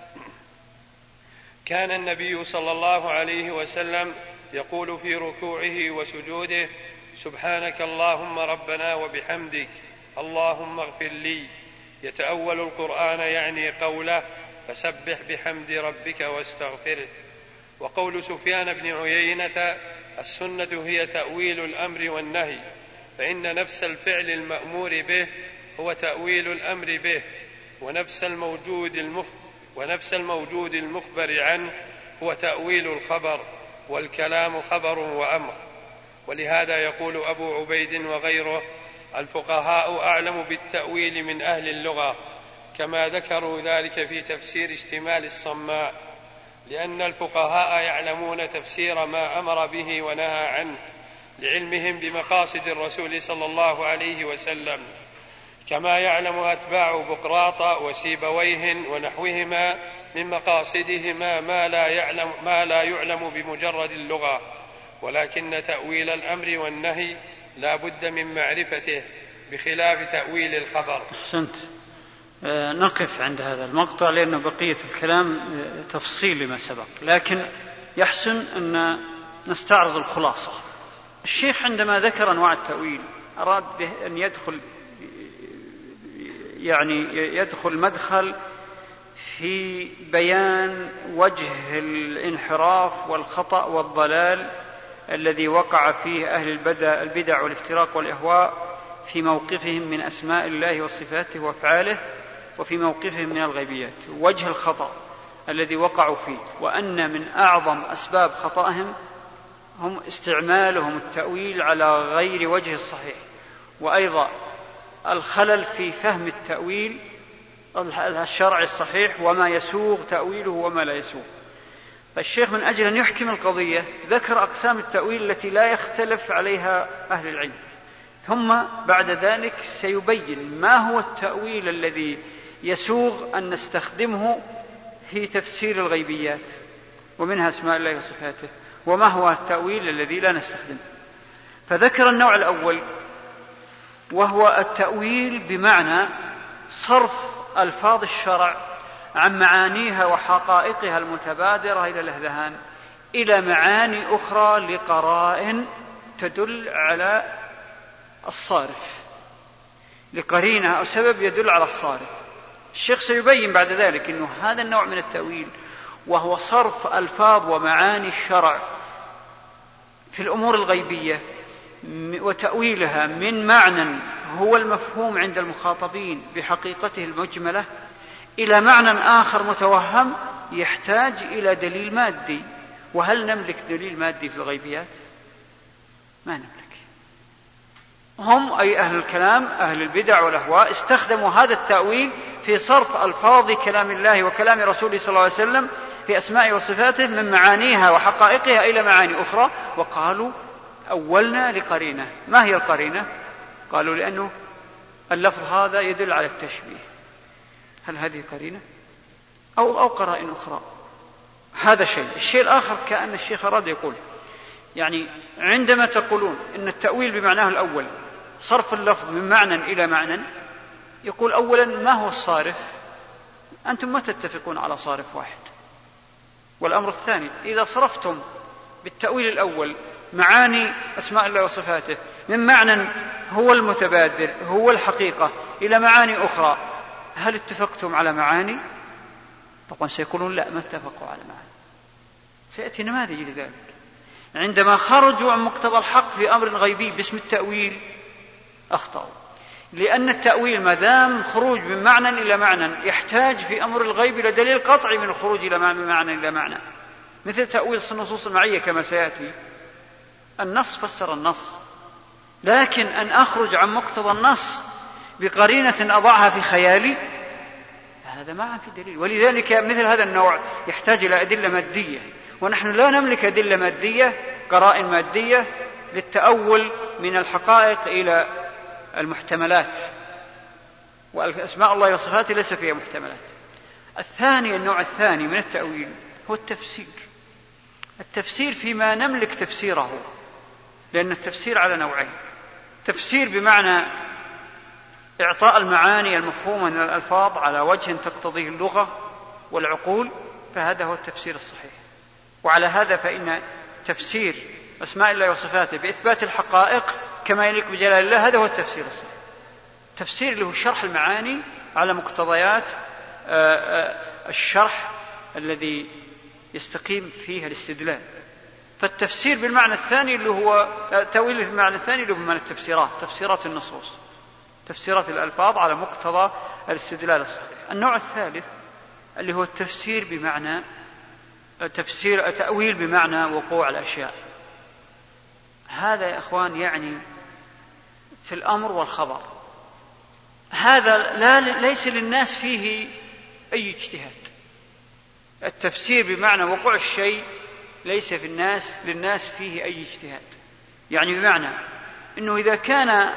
Speaker 4: كان النبي صلى الله عليه وسلم يقول في ركوعه وسجوده: سبحانك اللهم ربنا وبحمدك اللهم اغفر لي. يتأول القرآن يعني قوله: فسبح بحمد ربك واستغفره. وقول سفيان بن عيينة: السنة هي تأويل الأمر والنهي، فإن نفس الفعل المأمور به هو تأويل الأمر به، ونفس الموجود المخ ونفس الموجود المخبر عنه هو تأويل الخبر، والكلام خبر وأمر. ولهذا يقول أبو عبيد وغيره: الفقهاء أعلم بالتأويل من أهل اللغة، كما ذكروا ذلك في تفسير اشتمال الصماء، لأن الفقهاء يعلمون تفسير ما أمر به ونهى عنه لعلمهم بمقاصد الرسول صلى الله عليه وسلم، كما يعلم أتباع بقراط وسيبويه ونحوهما من مقاصدهما ما لا يعلم, ما لا يعلم بمجرد اللغة. ولكن تأويل الأمر والنهي لا بد من معرفته، بخلاف تأويل الخبر.
Speaker 1: أحسنت. آه نقف عند هذا المقطع لأنه بقية الكلام تفصيل لما سبق، لكن يحسن أن نستعرض الخلاصة. الشيخ عندما ذكر أنواع التأويل أراد أن يدخل يعني يدخل مدخل في بيان وجه الانحراف والخطأ والضلال الذي وقع فيه أهل البدع والافتراق والإهواء في موقفهم من أسماء الله وصفاته وأفعاله، وفي موقفهم من الغيبيات. وجه الخطأ الذي وقعوا فيه، وأن من أعظم أسباب خطأهم هم استعمالهم التأويل على غير وجه الصحيح، وأيضا الخلل في فهم التأويل الشرعي الصحيح وما يسوغ تأويله وما لا يسوغ. فالشيخ من أجل أن يحكم القضية ذكر أقسام التأويل التي لا يختلف عليها أهل العلم، ثم بعد ذلك سيبين ما هو التأويل الذي يسوغ أن نستخدمه في تفسير الغيبيات ومنها أسماء الله وصفاته، وما هو التأويل الذي لا نستخدمه. فذكر النوع الأول وهو التأويل بمعنى صرف ألفاظ الشرع عن معانيها وحقائقها المتبادرة إلى الأذهان إلى معاني أخرى لقرائن تدل على الصارف، لقرينة أو سبب يدل على الصارف. الشيخ سيبين بعد ذلك أنه هذا النوع من التأويل وهو صرف ألفاظ ومعاني الشرع في الأمور الغيبية وتأويلها من معنى هو المفهوم عند المخاطبين بحقيقته المجملة إلى معنى آخر متوهم يحتاج إلى دليل مادي. وهل نملك دليل مادي في الغيبيات؟ ما نملك. هم أي أهل الكلام أهل البدع والأهواء استخدموا هذا التأويل في صرف ألفاظ كلام الله وكلام رسوله صلى الله عليه وسلم في أسماء وصفاته من معانيها وحقائقها إلى معاني أخرى، وقالوا أولنا لقرينة. ما هي القرينة؟ قالوا لأنه اللفظ هذا يدل على التشبيه، هل هذه قرينة أو أو قرائن أخرى؟ هذا شيء. الشيء الآخر كأن الشيخ أراد يقول يعني عندما تقولون إن التأويل بمعناه الأول صرف اللفظ من معنى إلى معنى، يقول أولا ما هو الصارف؟ أنتم ما تتفقون على صارف واحد. والأمر الثاني إذا صرفتم بالتأويل الأول معاني أسماء الله وصفاته من معنى هو المتبادر هو الحقيقة إلى معاني أخرى، هل اتفقتم على معاني؟ طبعا سيقولون لا ما اتفقوا على معاني. سيأتي نماذج لذلك. عندما خرجوا عن مقتضى الحق في أمر غيبي باسم التأويل أخطأوا، لأن التأويل ما دام خروج من معنى إلى معنى يحتاج في أمر الغيب إلى دليل قطعي من الخروج إلى معنى إلى معنى، مثل تأويل النصوص المعية كما سيأتي. النص فسر النص، لكن أن أخرج عن مقتضى النص بقرينة أضعها في خيالي هذا ما عن في دليل. ولذلك مثل هذا النوع يحتاج إلى أدلة مادية، ونحن لا نملك أدلة مادية قرائن مادية للتأول من الحقائق إلى المحتملات، وأسماء الله وصفاته ليس فيها محتملات. الثاني النوع الثاني من التأويل هو التفسير. التفسير فيما نملك تفسيره، لأن التفسير على نوعين: تفسير بمعنى إعطاء المعاني المفهومة من الألفاظ على وجه تقتضيه اللغة والعقول، فهذا هو التفسير الصحيح. وعلى هذا فإن تفسير أسماء الله وصفاته بإثبات الحقائق كما يليق بجلال الله هذا هو التفسير الصحيح. تفسير له شرح المعاني على مقتضيات الشرح الذي يستقيم فيها الاستدلال. فالتفسير بالمعنى الثاني اللي هو تأويل بالمعنى الثاني اللي هو بمعنى التفسيرات، تفسيرات النصوص، تفسيرات الألفاظ على مقتضى الاستدلال الصحيح. النوع الثالث اللي هو التفسير بمعنى تفسير تأويل بمعنى وقوع الأشياء. هذا يا أخوان يعني في الأمر والخبر، هذا لا ليس للناس فيه أي اجتهاد. التفسير بمعنى وقوع الشيء ليس في الناس للناس فيه أي اجتهاد. يعني بمعنى أنه إذا كان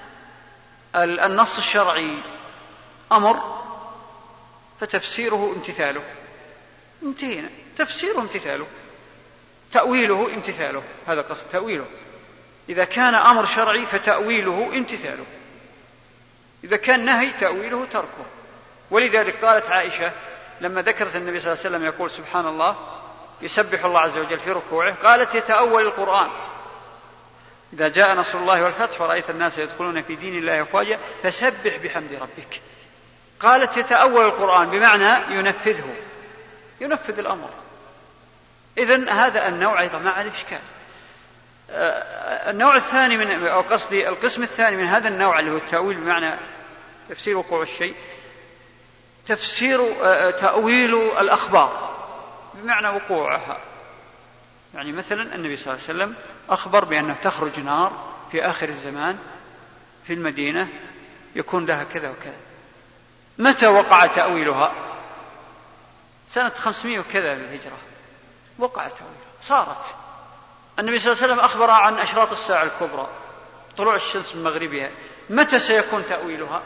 Speaker 1: النص الشرعي أمر فتفسيره امتثاله، انتهينا. تفسيره امتثاله، تأويله امتثاله، هذا قصد تأويله. إذا كان أمر شرعي فتأويله امتثاله، إذا كان نهي تأويله تركه. ولذلك قالت عائشة لما ذكرت النبي صلى الله عليه وسلم يقول سبحان الله يسبح الله عز وجل في ركوعه، قالت يتأول القرآن. إذا جاء نصر الله والفتح ورأيت الناس يدخلون في دين الله أفواجا فسبح بحمد ربك. قالت يتأول القرآن بمعنى ينفذه، ينفذ الأمر. إذن هذا النوع أيضا ما عليه إشكال. النوع الثاني من أو قصدي القسم الثاني من هذا النوع اللي هو التأويل بمعنى تفسير وقوع الشيء، تفسير تأويل الأخبار بمعنى وقوعها. يعني مثلا النبي صلى الله عليه وسلم أخبر بأنه تخرج نار في آخر الزمان في المدينة يكون لها كذا وكذا. متى وقع تأويلها؟ سنة خمسمائة وكذا للهجرة وقع تأويلها، صارت. النبي صلى الله عليه وسلم أخبر عن أشراط الساعة الكبرى، طلوع الشمس من مغربها. متى سيكون تأويلها؟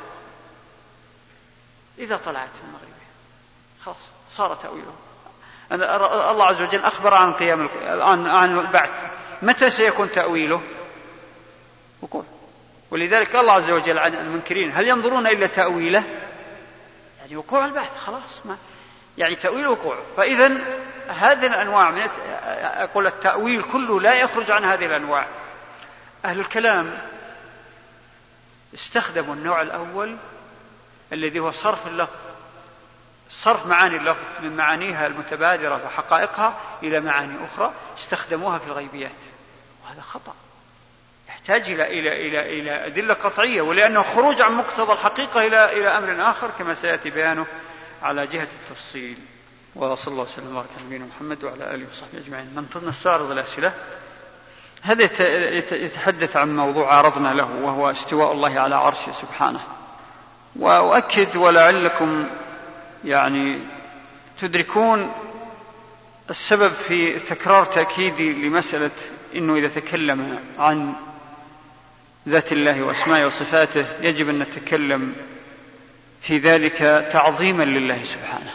Speaker 1: إذا طلعت من مغربها، خلاص صار تأويلها. الله عز وجل أخبر عن قيام عن البعث، متى سيكون تأويله؟ وقوع. ولذلك الله عز وجل عن المنكرين هل ينظرون إلا تأويله؟ يعني وقوع البعث، خلاص ما يعني تأويل وقوع. فإذا هذه الأنواع من أقول التأويل كله لا يخرج عن هذه الأنواع. أهل الكلام استخدموا النوع الأول الذي هو صرف اللفظ، صرف معاني اللفظ من معانيها المتبادرة وحقائقها إلى معاني أخرى، استخدموها في الغيبيات، وهذا خطأ يحتاج إلى إلى إلى إلى أدلة قطعية، ولأنه خروج عن مقتضى الحقيقة إلى إلى أمر آخر كما سيأتي بيانه على جهة التفصيل. وصلى الله وسلم وبارك على نبينا محمد وعلى آله وصحبه أجمعين. من نستعرض الأسئلة. هذا يتحدث عن موضوع عرضنا له وهو استواء الله على عرشه سبحانه. وأؤكد ولعلكم يعني تدركون السبب في تكرار تأكيدي لمسألة إنه إذا تكلم عن ذات الله وأسمائه وصفاته يجب أن نتكلم في ذلك تعظيما لله سبحانه،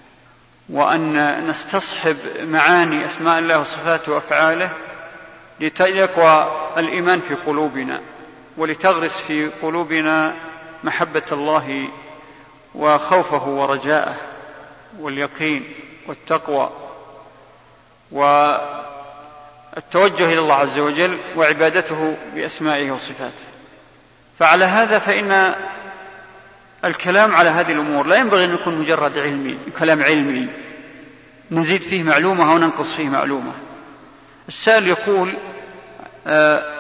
Speaker 1: وأن نستصحب معاني أسماء الله وصفاته وأفعاله لتقوى الإيمان في قلوبنا، ولتغرس في قلوبنا محبة الله وخوفه ورجاءه واليقين والتقوى والتوجه إلى الله عز وجل وعبادته بأسمائه وصفاته. فعلى هذا فإن الكلام على هذه الأمور لا ينبغي أن يكون مجرد علمي، كلام علمي نزيد فيه معلومة أو ننقص فيه معلومة. السائل يقول آه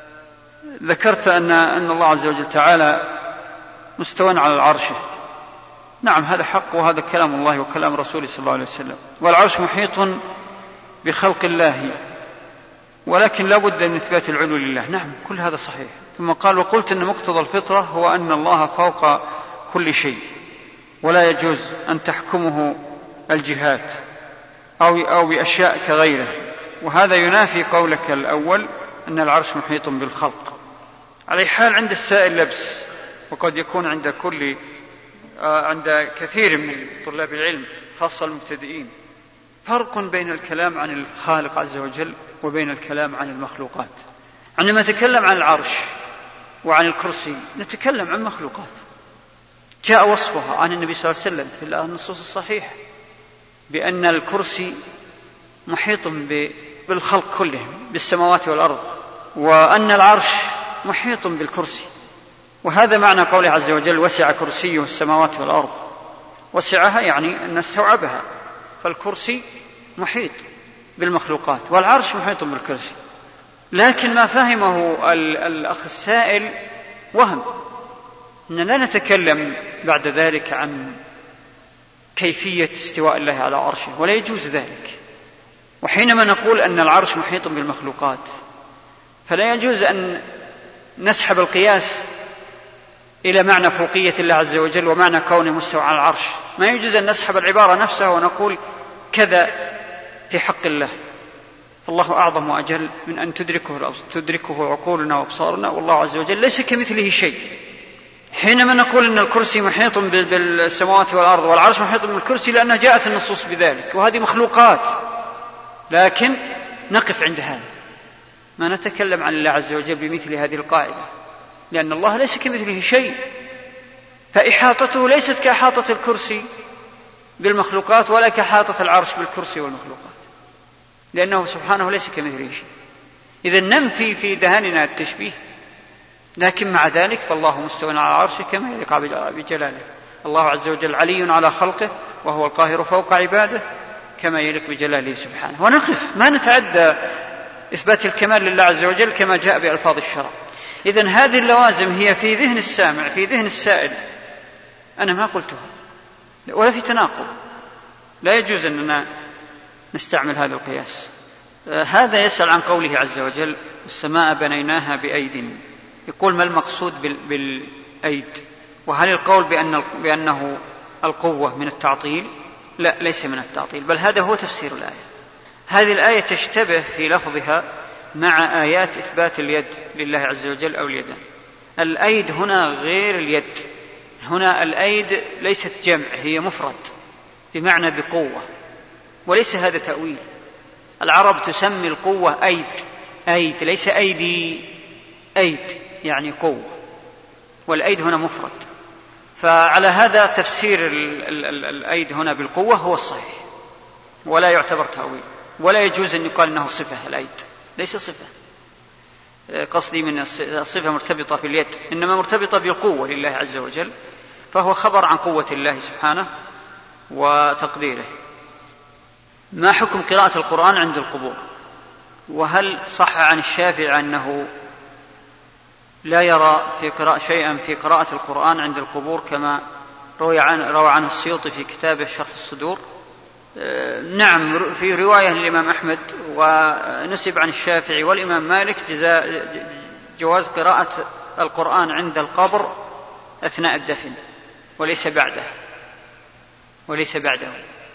Speaker 1: ذكرت أن, أن الله عز وجل تعالى مستوى على العرش. نعم، هذا حق، وهذا كلام الله وكلام رسوله صلى الله عليه وسلم. والعرش محيط بخلق الله، ولكن لا بد من إثبات العلو لله. نعم، كل هذا صحيح. ثم قال: وقلت أن مقتضى الفطرة هو أن الله فوق كل شيء، ولا يجوز أن تحكمه الجهات أو, أو بأشياء كغيره. وهذا ينافي قولك الأول أن العرش محيط بالخلق. على حال عند السائل لبس، وقد يكون عند كل عند كثير من طلاب العلم خاصة المبتدئين فرق بين الكلام عن الخالق عز وجل وبين الكلام عن المخلوقات. عندما نتكلم عن العرش وعن الكرسي نتكلم عن مخلوقات جاء وصفها عن النبي صلى الله عليه وسلم في النصوص الصحيحة بأن الكرسي محيط بالخلق كلهم بالسماوات والأرض، وأن العرش محيط بالكرسي. وهذا معنى قوله عز وجل: وسع كرسيه السماوات والأرض. وسعها يعني أن استوعبها، فالكرسي محيط بالمخلوقات والعرش محيط بالكرسي. لكن ما فهمه الأخ السائل وهم، أننا لا نتكلم بعد ذلك عن كيفية استواء الله على عرشه، ولا يجوز ذلك. وحينما نقول أن العرش محيط بالمخلوقات فلا يجوز أن نسحب القياس إلى معنى فوقية الله عز وجل ومعنى كونه مستوى على العرش. ما يجوز أن نسحب العبارة نفسها ونقول كذا في حق الله، فالله أعظم وأجل من أن تدركه, تدركه عقولنا وأبصارنا، والله عز وجل ليس كمثله شيء. حينما نقول أن الكرسي محيط بالسماوات والأرض والعرش محيط بالكرسي لأنها جاءت النصوص بذلك، وهذه مخلوقات، لكن نقف عند هذا، ما نتكلم عن الله عز وجل بمثل هذه القاعدة، لأن الله ليس كمثله شيء. فإحاطته ليست كإحاطة الكرسي بالمخلوقات ولا كإحاطة العرش بالكرسي والمخلوقات، لأنه سبحانه ليس كمثله شيء. إذن ننفي في ذهننا التشبيه، لكن مع ذلك فالله مستوى على العرش كما يليق بجلاله. الله عز وجل علي على خلقه، وهو القاهر فوق عباده كما يليق بجلاله سبحانه. ونقف، ما نتعدى إثبات الكمال لله عز وجل كما جاء بألفاظ الشرع. إذن هذه اللوازم هي في ذهن السامع، في ذهن السائل، أنا ما قلتها ولا في تناقض، لا يجوز أننا نستعمل هذا القياس. هذا يسأل عن قوله عز وجل: السماء بنيناها بأيد. يقول: ما المقصود بالأيد؟ وهل القول بأن بأنه القوة من التعطيل؟ لا، ليس من التعطيل، بل هذا هو تفسير الآية. هذه الآية تشتبه في لفظها مع آيات إثبات اليد لله عز وجل أو اليدان. الأيد هنا غير اليد، هنا الأيد ليست جمع، هي مفرد بمعنى بقوة، وليس هذا تأويل. العرب تسمي القوة أيد، أيد ليس أيدي، أيد يعني قوة، والأيد هنا مفرد. فعلى هذا تفسير الأيد هنا بالقوة هو الصحيح، ولا يعتبر تأويل، ولا يجوز أن يقال أنه صفة. الأيد ليس صفة، قصدي من الصفة مرتبطة باليد، إنما مرتبطة بالقوة لله عز وجل، فهو خبر عن قوة الله سبحانه وتقديره. ما حكم قراءة القرآن عند القبور؟ وهل صح عن الشافعي أنه لا يرى في قراءة شيئا في قراءة القرآن عند القبور كما روى عنه, روى عنه السيوطي في كتابه شرح الصدور؟ نعم، في رواية للإمام أحمد ونسب عن الشافعي والإمام مالك جواز قراءة القرآن عند القبر أثناء الدفن وليس بعده وليس بعده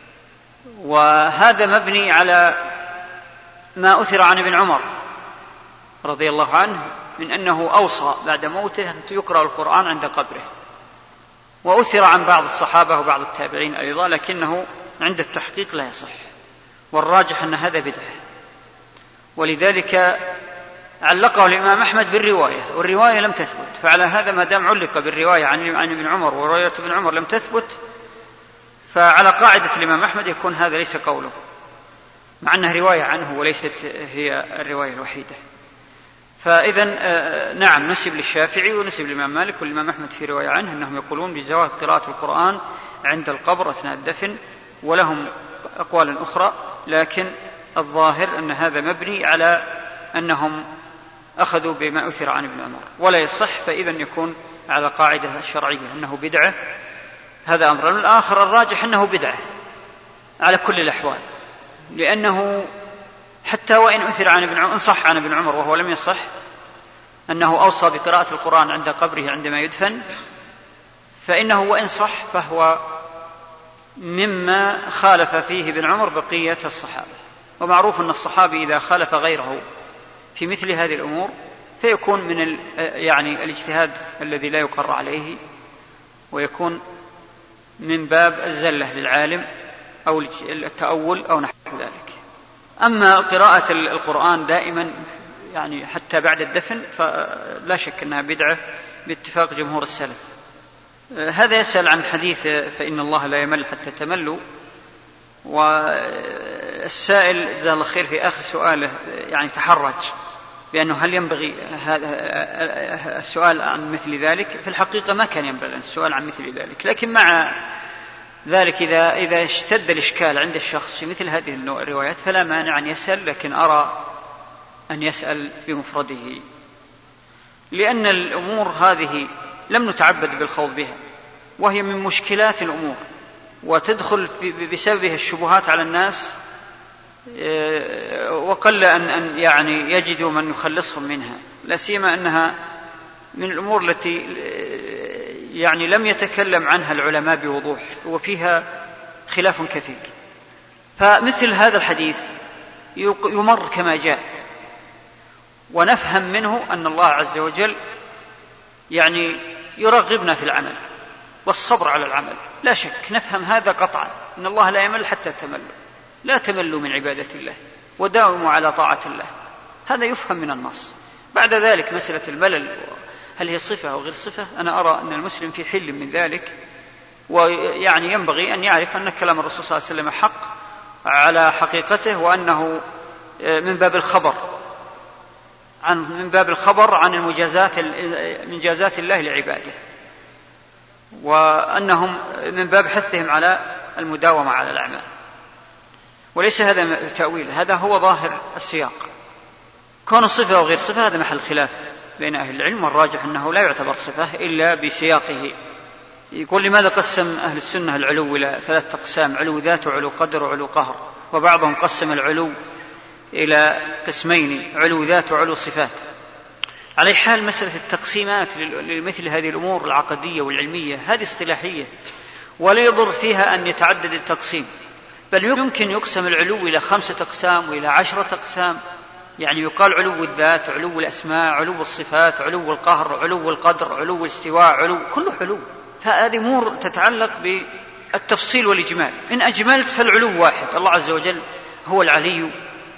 Speaker 1: وهذا مبني على ما أثر عن ابن عمر رضي الله عنه من أنه أوصى بعد موته أن يقرأ القرآن عند قبره، وأثر عن بعض الصحابة وبعض التابعين أيضا، لكنه عند التحقيق لا يصح، والراجح أن هذا بدعة. ولذلك علقه الإمام أحمد بالرواية، والرواية لم تثبت، فعلى هذا ما دام علق بالرواية عن ابن عمر ورواية ابن عمر لم تثبت، فعلى قاعدة الإمام أحمد يكون هذا ليس قوله، مع أنها رواية عنه وليست هي الرواية الوحيدة. فإذا نعم نسب للشافعي ونسب للإمام مالك والإمام أحمد في رواية عنه أنهم يقولون بجواز قراءة القرآن عند القبر أثناء الدفن، ولهم أقوال أخرى، لكن الظاهر أن هذا مبني على أنهم أخذوا بما أثر عن ابن عمر ولا يصح، فإذا يكون على قاعدة الشرعية أنه بدعة. هذا أمر. الآخر الراجح أنه بدعة على كل الأحوال، لأنه حتى وإن أثر عن ابن عمر، إن صح عن ابن عمر وهو لم يصح أنه أوصى بقراءة القرآن عند قبره عندما يدفن، فإنه وإن صح فهو مما خالف فيه ابن عمر بقية الصحابة، ومعروف أن الصحابي إذا خالف غيره في مثل هذه الأمور فيكون من يعني الاجتهاد الذي لا يقر عليه، ويكون من باب الزلة للعالم أو التأول أو نحو ذلك. أما قراءة القرآن دائما يعني حتى بعد الدفن فلا شك أنها بدعة باتفاق جمهور السلف. هذا يسأل عن حديث فإن الله لا يمل حتى تملوا، والسائل جزاه الله خير في آخر سؤاله يعني تحرج بأنه هل ينبغي هذا السؤال عن مثل ذلك. في الحقيقة ما كان ينبغي السؤال عن مثل ذلك، لكن مع ذلك إذا إذا اشتد الإشكال عند الشخص في مثل هذه الروايات فلا مانع أن يسأل، لكن أرى أن يسأل بمفرده، لأن الأمور هذه لم نتعبد بالخوض بها، وهي من مشكلات الأمور، وتدخل بسببها الشبهات على الناس، وقل أن يعني يجدوا من يخلصهم منها، لا سيما أنها من الأمور التي يعني لم يتكلم عنها العلماء بوضوح، وفيها خلاف كثير. فمثل هذا الحديث يمر كما جاء، ونفهم منه أن الله عز وجل يعني يرغبنا في العمل والصبر على العمل، لا شك نفهم هذا قطعا، إن الله لا يمل حتى تملوا، لا تملوا من عبادة الله وداوموا على طاعة الله، هذا يفهم من النص. بعد ذلك مسألة الملل هل هي صفة أو غير صفة، أنا أرى أن المسلم في حل من ذلك، ويعني ينبغي أن يعرف أن كلام الرسول صلى الله عليه وسلم حق على حقيقته، وأنه من باب الخبر عن من باب الخبر عن المجازات من جازات الله لعباده، وأنهم من باب حثهم على المداومة على الأعمال، وليس هذا تأويل، هذا هو ظاهر السياق. كون صفة أو غير صفة هذا محل خلاف بين أهل العلم، والراجح أنه لا يعتبر صفة إلا بسياقه. يقول لماذا قسم أهل السنة العلو إلى ثلاثة أقسام: علو ذات وعلو قدر وعلو قهر، وبعضهم قسم العلو إلى قسمين: علو ذات وعلو صفات. على حال مسألة التقسيمات لمثل هذه الأمور العقدية والعلمية هذه اصطلاحية، ولا يضر فيها أن يتعدد التقسيم، بل يمكن يقسم العلو إلى خمسة أقسام وإلى عشرة أقسام، يعني يقال علو الذات، علو الأسماء، علو الصفات، علو القهر، علو القدر، علو الاستواء، علو، كله علو. فهذه أمور تتعلق بالتفصيل والإجمال. إن أجملت فالعلو واحد، الله عز وجل هو العلي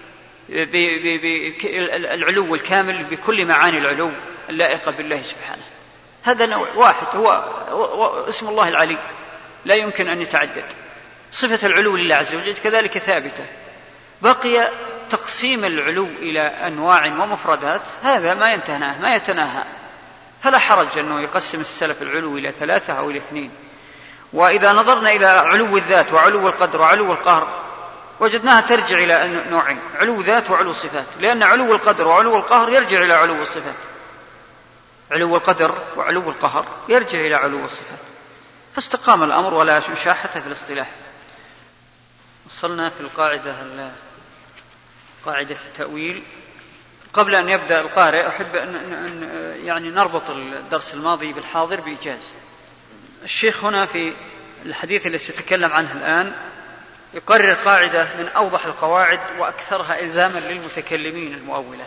Speaker 1: بالعلو الكامل بكل معاني العلو اللائقة بالله سبحانه، هذا نوع واحد هو اسم الله العلي، لا يمكن أن يتعدد. صفة العلو لله عز وجل كذلك ثابتة. بقي تقسيم العلو إلى أنواع ومفردات، هذا ما ينتهناه ما يتناهى، فلا حرج أنه يقسم السلف العلو إلى ثلاثة أو إلى اثنين. وإذا نظرنا إلى علو الذات وعلو القدر وعلو القهر وجدناها ترجع إلى نوعين: علو ذات وعلو صفات، لأن علو القدر وعلو القهر يرجع إلى علو الصفات، علو القدر وعلو القهر يرجع إلى علو الصفات، فاستقام الأمر ولا شاحة في الاصطلاح. وصلنا في القاعدة قاعدة التأويل. قبل أن يبدأ القارئ أحب أن يعني نربط الدرس الماضي بالحاضر بإيجاز. الشيخ هنا في الحديث الذي سيتكلم عنه الآن يقرر قاعدة من أوضح القواعد وأكثرها إلزاما للمتكلمين المؤولة،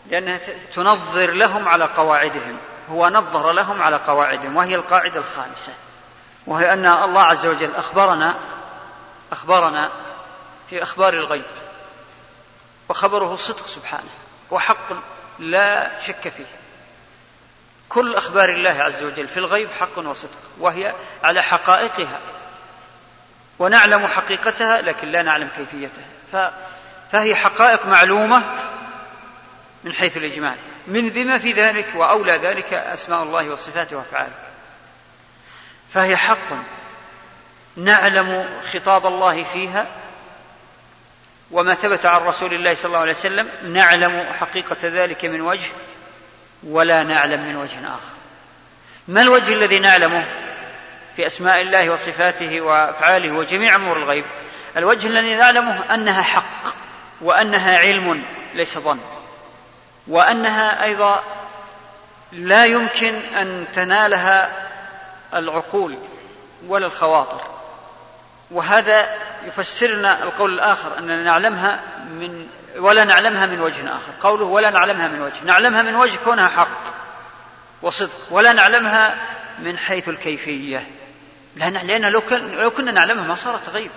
Speaker 1: لأنها تنظر لهم على قواعدهم. هو نظر لهم على قواعدهم، وهي القاعدة الخامسة، وهي أن الله عز وجل أخبرنا أخبرنا في أخبار الغيب، وخبره صدق سبحانه وحق لا شك فيه. كل أخبار الله عز وجل في الغيب حق وصدق، وهي على حقائقها، ونعلم حقيقتها لكن لا نعلم كيفيتها. فهي حقائق معلومة من حيث الإجمال، من بما في ذلك وأولى ذلك أسماء الله وصفاته وأفعاله. فهي حق نعلم خطاب الله فيها، وما ثبت عن رسول الله صلى الله عليه وسلم نعلم حقيقة ذلك من وجه، ولا نعلم من وجه آخر. ما الوجه الذي نعلمه في أسماء الله وصفاته وأفعاله وجميع أمور الغيب؟ الوجه الذي نعلمه أنها حق، وأنها علم ليس ظن، وأنها أيضا لا يمكن أن تنالها العقول ولا الخواطر. وهذا يفسرنا القول الآخر أننا نعلمها من ولا نعلمها من وجه آخر. قوله ولا نعلمها من وجه، نعلمها من وجه كونها حق وصدق، ولا نعلمها من حيث الكيفية، لأن لو, لو كنا نعلمها ما صارت غيب.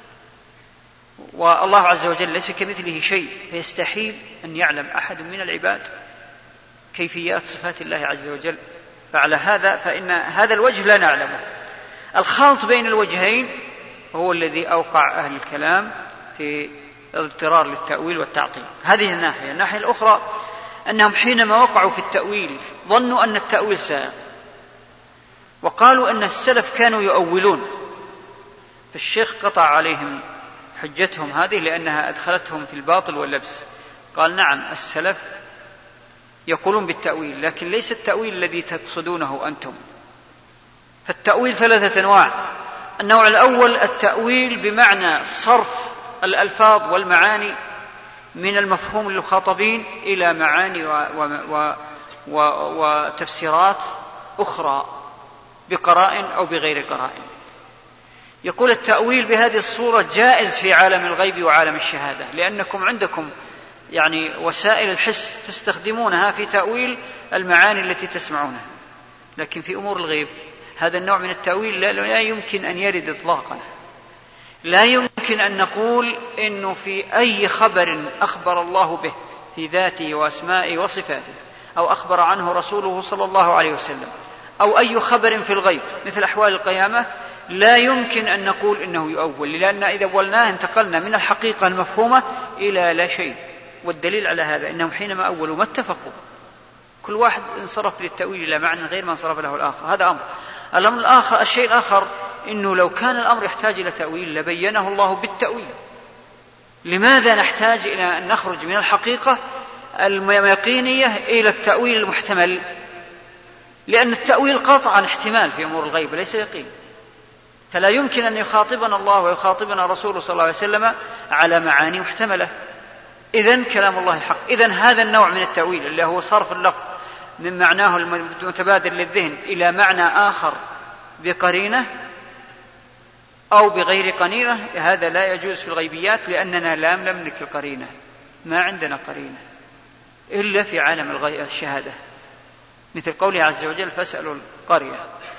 Speaker 1: والله عز وجل ليس كمثله شيء، فيستحيل أن يعلم أحد من العباد كيفيات صفات الله عز وجل. فعلى هذا فإن هذا الوجه لا نعلمه. الخلط بين الوجهين هو الذي أوقع أهل الكلام في اضطرار للتأويل والتعطيل. هذه الناحية. الناحية الأخرى أنهم حينما وقعوا في التأويل ظنوا أن التأويل سائغ، وقالوا أن السلف كانوا يؤولون، فالشيخ قطع عليهم حجتهم هذه لأنها أدخلتهم في الباطل واللبس. قال نعم السلف يقولون بالتأويل، لكن ليس التأويل الذي تقصدونه أنتم. فالتأويل ثلاثة أنواع. النوع الأول التأويل بمعنى صرف الألفاظ والمعاني من المفهوم للمخاطبين إلى معاني و و و وتفسيرات أخرى بقرائن أو بغير قرائن. يقول التأويل بهذه الصورة جائز في عالم الغيب وعالم الشهادة، لأنكم عندكم يعني وسائل الحس تستخدمونها في تأويل المعاني التي تسمعونها، لكن في أمور الغيب هذا النوع من التأويل لا يمكن أن يرد إطلاقا. لا يمكن أن نقول إنه في أي خبر أخبر الله به في ذاته وأسمائه وصفاته، أو أخبر عنه رسوله صلى الله عليه وسلم، أو أي خبر في الغيب مثل أحوال القيامة، لا يمكن أن نقول إنه يؤول، لأن إذا أولناه انتقلنا من الحقيقة المفهومة إلى لا شيء. والدليل على هذا إنهم حينما أولوا ما اتفقوا، كل واحد انصرف للتأويل إلى معنى غير ما انصرف له الآخر. هذا أمر. الأمر الآخر الشيء الآخر إنه لو كان الأمر يحتاج إلى تأويل لبينه الله بالتأويل. لماذا نحتاج إلى أن نخرج من الحقيقة اليقينية إلى التأويل المحتمل؟ لأن التأويل قطعا احتمال في أمور الغيب ليس يقين، فلا يمكن أن يخاطبنا الله ويخاطبنا رسوله صلى الله عليه وسلم على معاني محتملة. إذن كلام الله حق. إذن هذا النوع من التأويل اللي هو صرف اللفظ من معناه المتبادر للذهن إلى معنى آخر بقرينة أو بغير قرينة، هذا لا يجوز في الغيبيات، لأننا لا نملك القرينة، ما عندنا قرينة إلا في عالم الشهادة، مثل قوله عز وجل فاسألوا القرية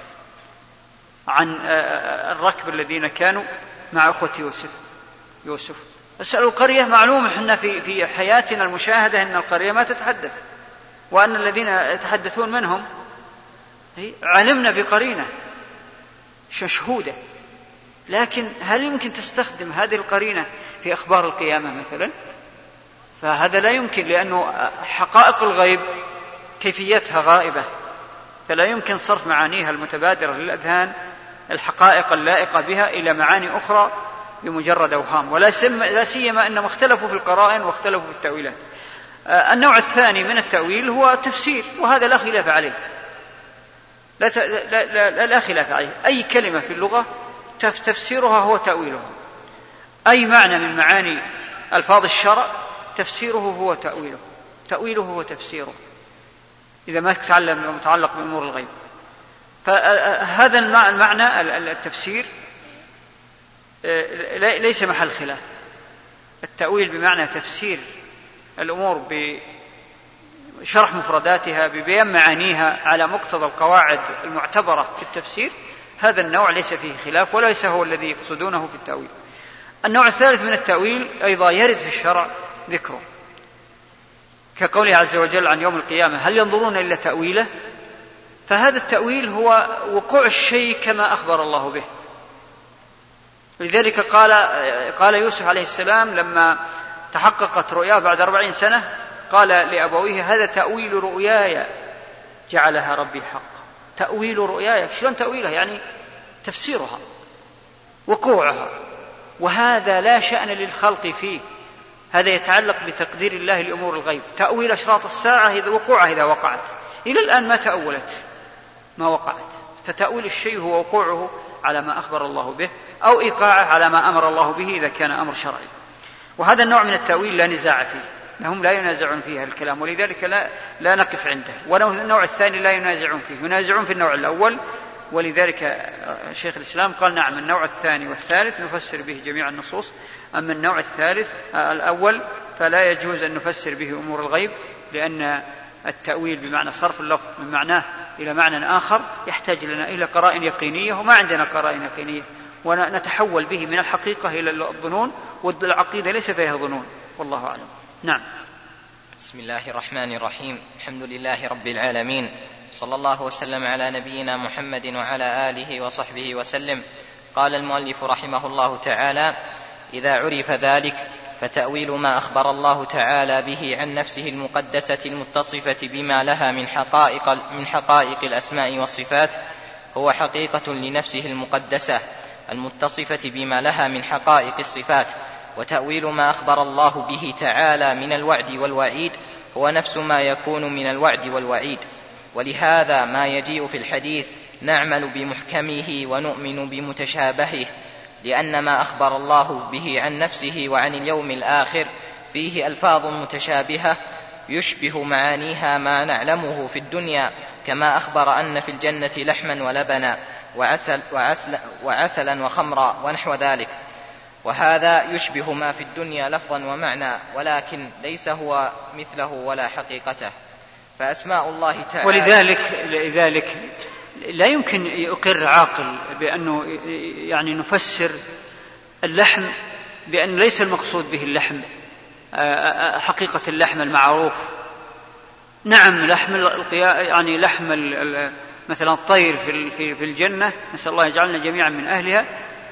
Speaker 1: عن الركب الذين كانوا مع أخوة يوسف يوسف اسألوا القرية. معلوم احنا في في حياتنا المشاهدة أن القرية ما تتحدث، وأن الذين يتحدثون منهم علمنا بقرينة مشهودة، لكن هل يمكن تستخدم هذه القرينة في أخبار القيامة مثلا؟ فهذا لا يمكن، لأنه حقائق الغيب كيفيتها غائبة، فلا يمكن صرف معانيها المتبادرة للأذهان الحقائق اللائقة بها إلى معاني أخرى بمجرد أوهام، ولا سيما أنهم اختلفوا في القرائن واختلفوا في التأويلات. النوع الثاني من التأويل هو تفسير، وهذا لا خلاف عليه، لا, لا, لا, لا خلاف عليه. أي كلمة في اللغة تفسيرها هو تأويلها، أي معنى من معاني ألفاظ الشرع تفسيره هو تأويله، تأويله هو تفسيره إذا ما تعلم متعلق بأمور الغيب. فهذا المعنى التفسير ليس محل خلاف. التأويل بمعنى تفسير الأمور بشرح مفرداتها، ببيان معانيها على مقتضى القواعد المعتبرة في التفسير، هذا النوع ليس فيه خلاف وليس هو الذي يقصدونه في التأويل. النوع الثالث من التأويل أيضا يرد في الشرع ذكره، كقوله عز وجل عن يوم القيامة هل ينظرون إلا تأويله، فهذا التأويل هو وقوع الشيء كما أخبر الله به. لذلك قال, قال يوسف عليه السلام لما تحققت رؤياه بعد أربعين سنة قال لأبويه هذا تأويل رؤياي جعلها ربي حق. تأويل رؤياي، شلون تأويلها؟ يعني تفسيرها وقوعها، وهذا لا شأن للخلق فيه، هذا يتعلق بتقدير الله لأمور الغيب. تأويل أشراط الساعة إذا وقوعها إذا وقعت، إلى الآن ما تأولت ما وقعت، فتأويل الشيء هو وقوعه على ما أخبر الله به أو إيقاعه على ما أمر الله به إذا كان أمر شرعي. وهذا النوع من التأويل لا نزاع فيه، هم لا ينازعون فيه الكلام، ولذلك لا, لا نقف عنده. والنوع الثاني لا ينازعون فيه، ينازعون في النوع الأول، ولذلك شيخ الإسلام قال نعم النوع الثاني والثالث نفسر به جميع النصوص، أما النوع الثالث الأول فلا يجوز أن نفسر به أمور الغيب، لأن التأويل بمعنى صرف اللفظ من معناه إلى معنى آخر يحتاج لنا إلى قرائن يقينية، وما عندنا قرائن يقينية، ونتحول به من الحقيقة إلى الظنون، والعقيدة ليس فيها ظنون، والله أعلم. نعم.
Speaker 5: بسم الله الرحمن الرحيم. الحمد لله رب العالمين، صلى الله وسلم على نبينا محمد وعلى آله وصحبه وسلم. قال المؤلف رحمه الله تعالى: إذا عرف ذلك فتأويل ما أخبر الله تعالى به عن نفسه المقدسة المتصفة بما لها من حقائق, من حقائق الأسماء والصفات هو حقيقة لنفسه المقدسة المتصفة بما لها من حقائق الصفات. وتأويل ما أخبر الله به تعالى من الوعد والوعيد هو نفس ما يكون من الوعد والوعيد. ولهذا ما يجيء في الحديث نعمل بمحكمه ونؤمن بمتشابهه، لأن ما أخبر الله به عن نفسه وعن اليوم الآخر فيه ألفاظ متشابهة يشبه معانيها ما نعلمه في الدنيا، كما أخبر أن في الجنة لحما ولبنا وعسل وعسل وعسلا وخمرا ونحو ذلك، وهذا يشبه ما في الدنيا لفظا ومعنى، ولكن ليس هو مثله ولا حقيقته. فأسماء الله تعالى
Speaker 1: ولذلك لذلك لا يمكن يقر عاقل بأنه يعني نفسر اللحم بأن ليس المقصود به اللحم حقيقة اللحم المعروف. نعم لحم يعني لحم مثلا الطير في في الجنة، نسأل الله يجعلنا جميعا من أهلها،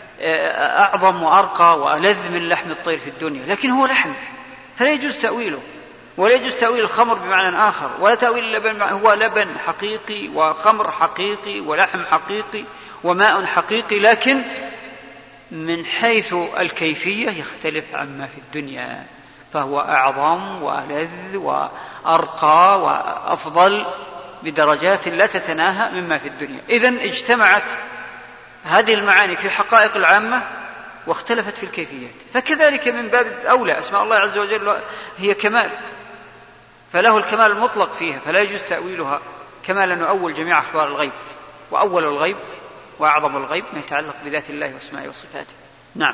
Speaker 1: أعظم وأرقى وألذ من لحم الطير في الدنيا، لكن هو لحم فلا يجوز تأويله، ولا يجوز تأويل الخمر بمعنى آخر، ولا تأويل اللبن، هو لبن حقيقي وخمر حقيقي ولحم حقيقي وماء حقيقي، لكن من حيث الكيفية يختلف عما في الدنيا، فهو أعظم وألذ وأرقى وأفضل بدرجات لا تتناهى مما في الدنيا. إذن اجتمعت هذه المعاني في الحقائق العامة واختلفت في الكيفيات، فكذلك من باب أولى أسماء الله عز وجل هي كمال، فله الكمال المطلق فيها، فلا يجوز تأويلها كما لا نؤول جميع أخبار الغيب، وأول الغيب وأعظم الغيب ما يتعلق بذات الله واسمائه وصفاته. نعم.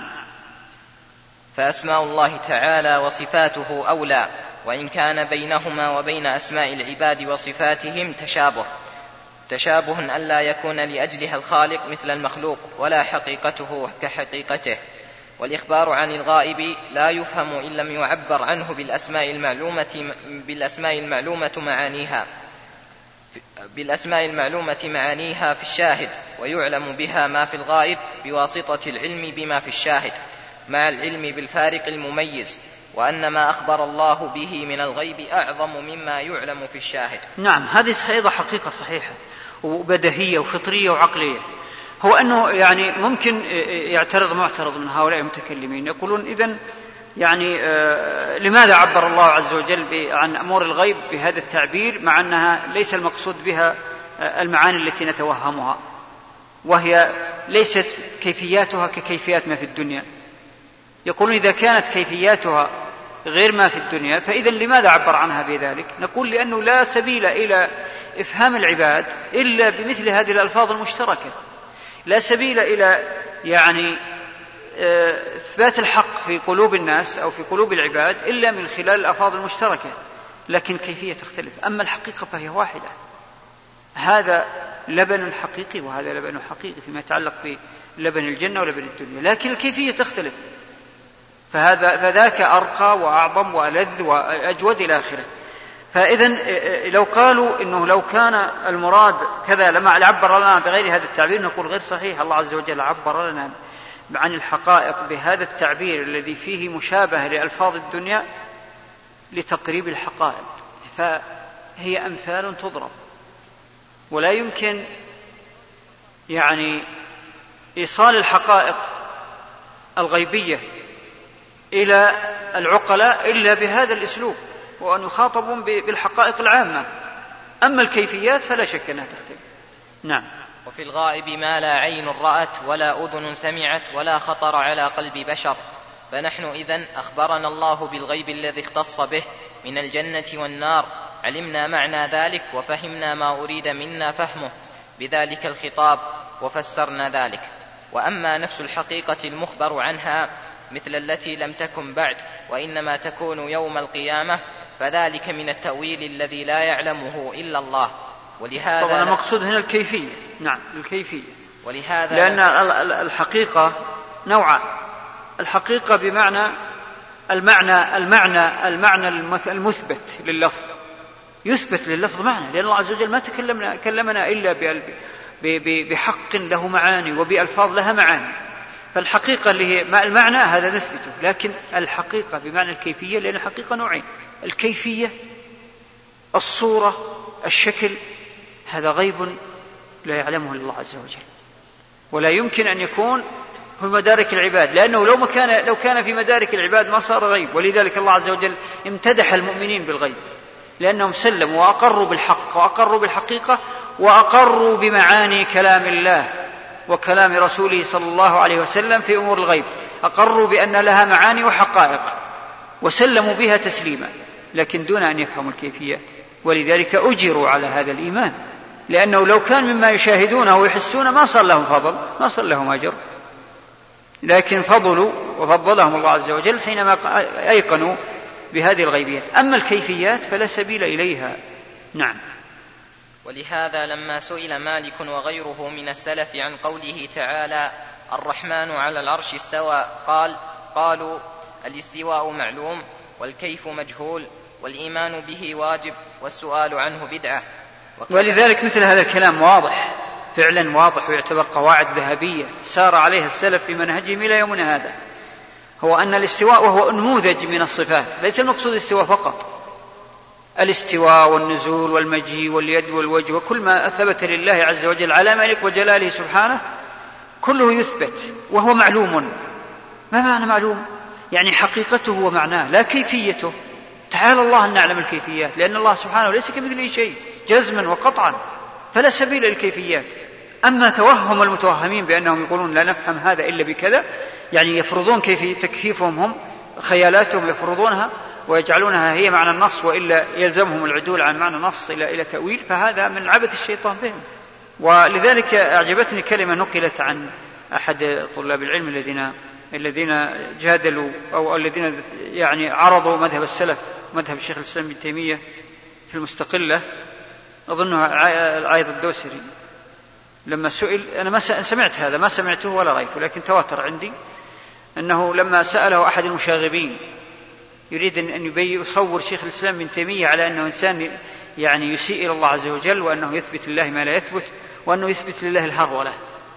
Speaker 5: فأسماء الله تعالى وصفاته أولى، وإن كان بينهما وبين أسماء العباد وصفاتهم تشابه تشابه ألا يكون لأجلها الخالق مثل المخلوق، ولا حقيقته كحقيقته. والإخبار عن الغائب لا يفهم إن لم يعبر عنه بالأسماء المعلومة بالأسماء المعلومة معانيها بالأسماء المعلومة معانيها في الشاهد، ويعلم بها ما في الغائب بواسطة العلم بما في الشاهد، مع العلم بالفارق المميز، وأن ما أخبر الله به من الغيب أعظم مما يعلم في الشاهد.
Speaker 1: نعم، هذه أيضا حقيقة صحيحة وبدهية وفطرية وعقلية. هو أنه يعني ممكن يعترض معترض من هؤلاء المتكلمين يقولون إذن يعني آه لماذا عبر الله عز وجل عن أمور الغيب بهذا التعبير مع أنها ليس المقصود بها آه المعاني التي نتوهمها، وهي ليست كيفياتها ككيفيات ما في الدنيا. يقولون إذا كانت كيفياتها غير ما في الدنيا فإذا لماذا عبر عنها بذلك؟ نقول لأنه لا سبيل إلى إفهام العباد إلا بمثل هذه الألفاظ المشتركة، لا سبيل إلى يعني إثبات الحق في قلوب الناس أو في قلوب العباد إلا من خلال الألفاظ المشتركة. لكن كيفية تختلف. أما الحقيقة فهي واحدة، هذا لبن حقيقي وهذا لبن حقيقي فيما يتعلق بلبن الجنة ولبن الدنيا، لكن الكيفية تختلف، فهذا فذاك أرقى وأعظم وألذ وأجود إلى آخره. فإذا لو قالوا إنه لو كان المراد كذا لما عبر لنا بغير هذا التعبير نقول غير صحيح. الله عز وجل عبر لنا عن الحقائق بهذا التعبير الذي فيه مشابهة لألفاظ الدنيا لتقريب الحقائق، فهي أمثال تضرب، ولا يمكن يعني إيصال الحقائق الغيبية إلى العقلاء إلا بهذا الأسلوب، وأن يخاطبون بالحقائق العامة. أما الكيفيات فلا شك أنها تختلف. نعم.
Speaker 5: وفي الغائب ما لا عين رأت ولا أذن سمعت ولا خطر على قلب بشر، فنحن إذن أخبرنا الله بالغيب الذي اختص به من الجنة والنار، علمنا معنى ذلك وفهمنا ما أريد منا فهمه بذلك الخطاب وفسرنا ذلك. وأما نفس الحقيقة المخبر عنها مثل التي لم تكن بعد وإنما تكون يوم القيامة، فذلك من التأويل الذي لا يعلمه إلا الله. ولهذا
Speaker 1: طبعا المقصود هنا الكيفية. نعم الكيفية،
Speaker 5: ولهذا
Speaker 1: لأن الحقيقة نوعان. الحقيقة بمعنى المعنى المعنى المعنى المثبت لللفظ، يثبت لللفظ معنى، لأن الله عز وجل ما تكلمنا كلمنا إلا بحق له معاني وبألفاظ لها معاني. فالحقيقة اللي هي المعنى هذا نثبته، لكن الحقيقة بمعنى الكيفية، لأن الحقيقة نوعين: الكيفية الصورة الشكل، هذا غيب لا يعلمه إلا الله عز وجل، ولا يمكن أن يكون في مدارك العباد، لأنه لو, كان لو كان في مدارك العباد ما صار غيب. ولذلك الله عز وجل امتدح المؤمنين بالغيب، لأنهم سلموا وأقروا بالحق وأقروا بالحقيقة وأقروا بمعاني كلام الله وكلام رسوله صلى الله عليه وسلم في أمور الغيب، أقروا بأن لها معاني وحقائق وسلموا بها تسليما، لكن دون أن يفهموا الكيفيات. ولذلك أجروا على هذا الإيمان، لأنه لو كان مما يشاهدونه ويحسون ما صار لهم فضل، ما صار لهم أجر، لكن فضلوا وفضلهم الله عز وجل حينما أيقنوا بهذه الغيبيات. أما الكيفيات فلا سبيل إليها. نعم.
Speaker 5: ولهذا لما سئل مالك وغيره من السلف عن قوله تعالى الرحمن على العرش استوى، قال قالوا الاستواء معلوم والكيف مجهول والإيمان به واجب والسؤال عنه بدعة.
Speaker 1: ولذلك مثل هذا الكلام واضح، فعلا واضح، ويعتبر قواعد ذهبية سار عليها السلف في منهجهم إلى يومنا هذا، هو أن الاستواء وهو نموذج من الصفات، ليس المقصود الاستواء فقط، الاستواء والنزول والمجيء واليد والوجه وكل ما ثبت لله عز وجل على ملك وجلاله سبحانه كله يثبت وهو معلوم. ما معنى معلوم؟ يعني حقيقته ومعناه لا كيفيته. تعالى الله أن نعلم الكيفيات، لأن الله سبحانه ليس كمثله شيء جزما وقطعا، فلا سبيل للكيفيات. أما توهم المتوهمين بأنهم يقولون لا نفهم هذا إلا بكذا، يعني يفرضون كيف تكييفهم هم، خيالاتهم يفرضونها ويجعلونها هي معنى النص، وإلا يلزمهم العدول عن معنى النص إلى إلى تأويل، فهذا من عبث الشيطان بهم. ولذلك أعجبتني كلمة نقلت عن أحد طلاب العلم الذين الذين جادلوا أو الذين يعني عرضوا مذهب السلف، مذهب الشيخ الإسلام ابن تيمية في المستقلة، أظنه عايض الدوسري، لما سئل، أنا ما سمعت هذا، ما سمعته ولا رأيته، لكن تواتر عندي أنه لما سأله أحد المشاغبين يريد أن يصور شيخ الإسلام ابن تيمية على أنه إنسان يعني يسيء إلى الله عز وجل، وأنه يثبت لله ما لا يثبت، وأنه يثبت لله الهرولة،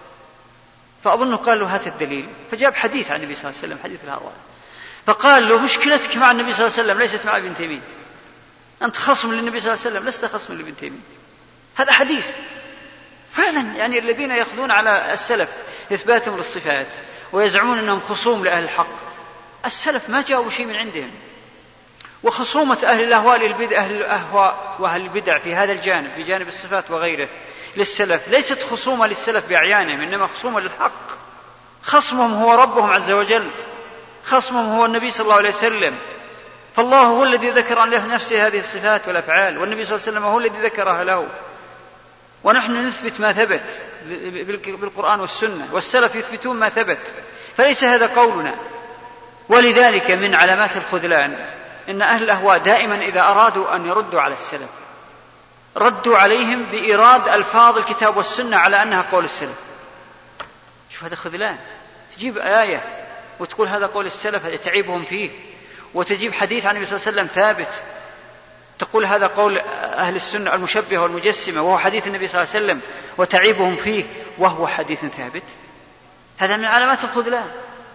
Speaker 1: فأظنه قال له هات الدليل، فجاب حديث عن النبي صلى الله عليه وسلم، حديث الهرولة، فقال له مشكلتك مع النبي صلى الله عليه وسلم ليست مع ابن تيمية، أنت خصم للنبي صلى الله عليه وسلم، لست خصم لابن تيمية. هذا حديث فعلا. يعني الذين يأخذون على السلف إثباتهم للصفات ويزعمون أنهم خصوم لأهل الحق، السلف ما جاءوا شيء من عندهم، وخصومة أهل الأهواء للبدع، أهل الأهواء وأهل البدع في هذا الجانب، في جانب الصفات وغيره للسلف، ليست خصومة للسلف بأعيانهم، إنما خصومة للحق. خصمهم هو ربهم عز وجل، خصمهم هو النبي صلى الله عليه وسلم، فالله هو الذي ذكر عن نفسه هذه الصفات والأفعال، والنبي صلى الله عليه وسلم هو الذي ذكرها له، ونحن نثبت ما ثبت بالقرآن والسنة، والسلف يثبتون ما ثبت، فليس هذا قولنا. ولذلك من علامات الخذلان إن أهل الأهواء دائما إذا أرادوا أن يردوا على السلف ردوا عليهم بإيراد ألفاظ الكتاب والسنة على أنها قول السلف. شوف هذا خذلان، تجيب آية وتقول هذا قول السلف تعيبهم فيه، وتجيب حديث عن النبي صلى الله عليه وسلم ثابت تقول هذا قول أهل السنة المشبهة والمجسمة وهو حديث النبي صلى الله عليه وسلم وتعيبهم فيه وهو حديث ثابت. هذا من علامات الخذلان،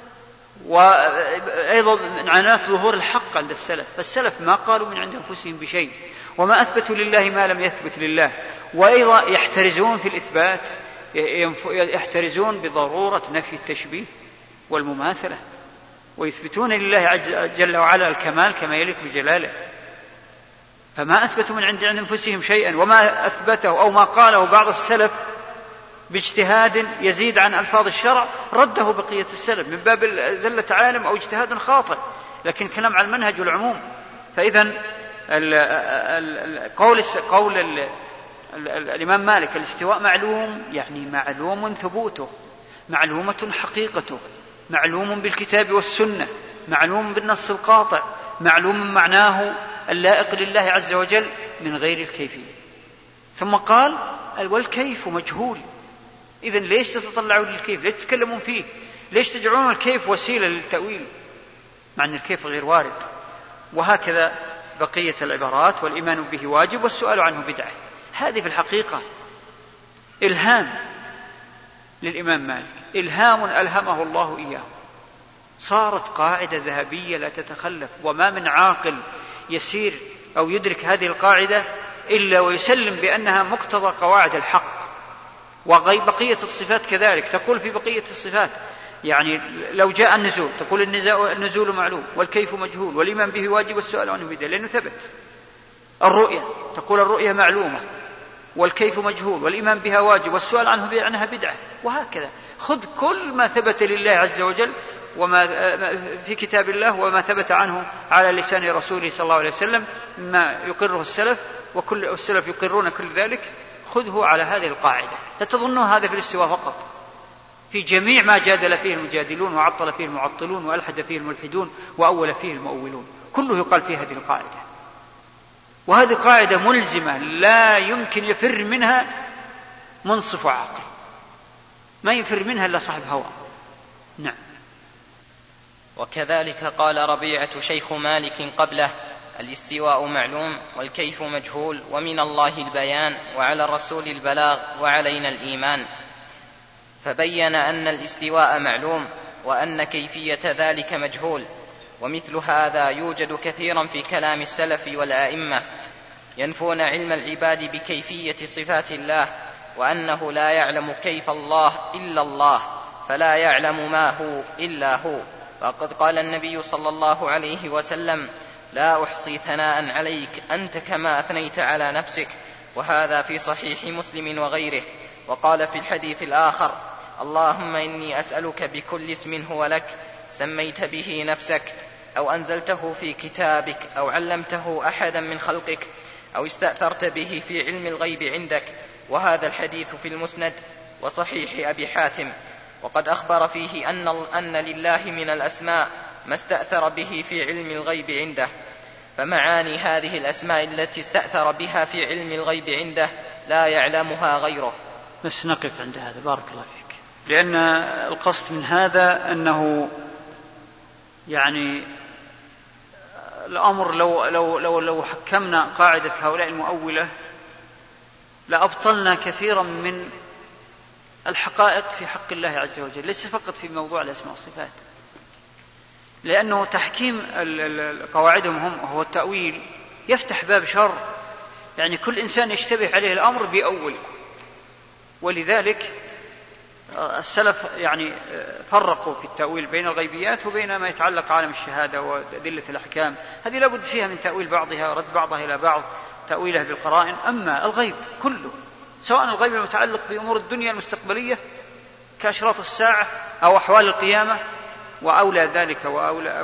Speaker 1: وأيضا من علامات ظهور الحق عند السلف. فالسلف ما قالوا من عند أنفسهم بشيء، وما أثبتوا لله ما لم يثبت لله، وأيضا يحترزون في الإثبات، يحترزون بضرورة نفي التشبيه والمماثلة، ويثبتون لله جل وعلا الكمال كما يليق بجلاله. فما أثبتوا من عند أنفسهم شيئا، وما أثبته أو ما قاله بعض السلف باجتهاد يزيد عن ألفاظ الشرع رده بقية السلف من باب زلة عالم أو اجتهاد خاطئ، لكن كلام على المنهج والعموم. فإذن قول قول الإمام مالك الاستواء معلوم، يعني معلوم ثبوته، معلومة حقيقته، معلوم بالكتاب والسنة، معلوم بالنص القاطع، معلوم معناه اللائق لله عز وجل من غير الكيفية. ثم قال والكيف مجهول. إذن ليش تتطلعون للكيف؟ ليش تتكلمون فيه؟ ليش تجعلون الكيف وسيلة للتأويل مع أن الكيف غير وارد؟ وهكذا بقية العبارات. والإيمان به واجب والسؤال عنه بدعة. هذه في الحقيقة إلهام للإمام مالك، إلهام ألهمه الله إياه، صارت قاعدة ذهبية لا تتخلف. وما من عاقل يسير أو يدرك هذه القاعدة إلا ويسلم بأنها مقتضى قواعد الحق. وبقية الصفات كذلك، تقول في بقية الصفات يعني لو جاء النزول تقول النزول معلوم والكيف مجهول والإيمان به واجب والسؤال عنه بدعة لأنه ثبت. الرؤية تقول الرؤية معلومة والكيف مجهول والإيمان بها واجب والسؤال عنها بدعة. وهكذا خذ كل ما ثبت لله عز وجل وما في كتاب الله وما ثبت عنه على لسان رسوله صلى الله عليه وسلم ما يقره السلف، وكل السلف يقرون كل ذلك، خذه على هذه القاعدة. لا تظنوا هذا في الاستواء فقط، في جميع ما جادل فيه المجادلون وعطل فيه المعطلون وألحد فيه الملحدون وأول فيه المؤولون، كله يقال فيه هذه القاعدة. وهذه قاعدة ملزمة لا يمكن يفر منها منصف وعاقل، ما يفر منها إلا صاحب هوى. نعم.
Speaker 5: وكذلك قال ربيعة شيخ مالك قبله: الاستواء معلوم والكيف مجهول، ومن الله البيان وعلى الرسول البلاغ وعلينا الإيمان. فبين أن الاستواء معلوم وأن كيفية ذلك مجهول. ومثل هذا يوجد كثيرا في كلام السلف والآئمة ينفون علم العباد بكيفية صفات الله، وأنه لا يعلم كيف الله إلا الله، فلا يعلم ما هو إلا هو. وقد قال النبي صلى الله عليه وسلم: لا أحصي ثناء عليك أنت كما أثنيت على نفسك. وهذا في صحيح مسلم وغيره. وقال في الحديث الآخر: اللهم إني أسألك بكل اسم هو لك سميت به نفسك أو أنزلته في كتابك أو علمته أحدا من خلقك أو استأثرت به في علم الغيب عندك. وهذا الحديث في المسند وصحيح أبي حاتم. وقد أخبر فيه أن, أن لله من الأسماء ما استأثر به في علم الغيب عنده. فمعاني هذه الأسماء التي استأثر بها في علم الغيب عنده لا يعلمها غيره.
Speaker 1: بس نقف عند هذا، بارك الله فيك، لأن القصد من هذا أنه يعني الأمر لو, لو, لو, لو حكمنا قاعدة هؤلاء المؤولة لأبطلنا كثيرا من الحقائق في حق الله عز وجل، ليس فقط في موضوع الأسماء والصفات، لأنه تحكيم قواعدهم هم هو التأويل يفتح باب شر، يعني كل إنسان يشتبه عليه الأمر بأول. ولذلك السلف يعني فرقوا في التأويل بين الغيبيات وبين ما يتعلق عالم الشهادة وأدلة الأحكام، هذه لابد فيها من تأويل بعضها ورد بعضها إلى بعض، تأويله بالقرائن. أما الغيب كله، سواء الغيب المتعلق بأمور الدنيا المستقبلية كأشراط الساعة أو أحوال القيامة وأولى ذلك وأولى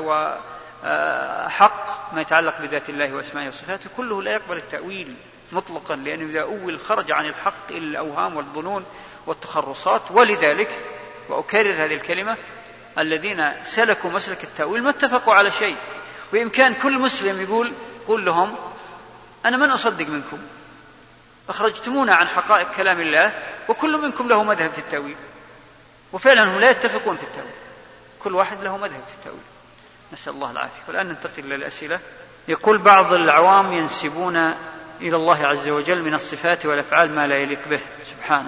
Speaker 1: وحق ما يتعلق بذات الله وأسمائه وصفاته، كله لا يقبل التأويل مطلقا، لأنه إذا أول خرج عن الحق إلا الأوهام والظنون والتخرصات. ولذلك وأكرر هذه الكلمة: الذين سلكوا مسلك التأويل ما اتفقوا على شيء، بإمكان كل مسلم يقول قول لهم أنا من أصدق منكم، أخرجتمونا عن حقائق كلام الله وكل منكم له مذهب في التأويل، وفعلا هم لا يتفقون في التأويل، كل واحد له مذهب في التأويل، نسأل الله العافية. والآن ننتقل للأسئلة. يقول بعض العوام ينسبون إلى الله عز وجل من الصفات والأفعال ما لا يليق به سبحانه.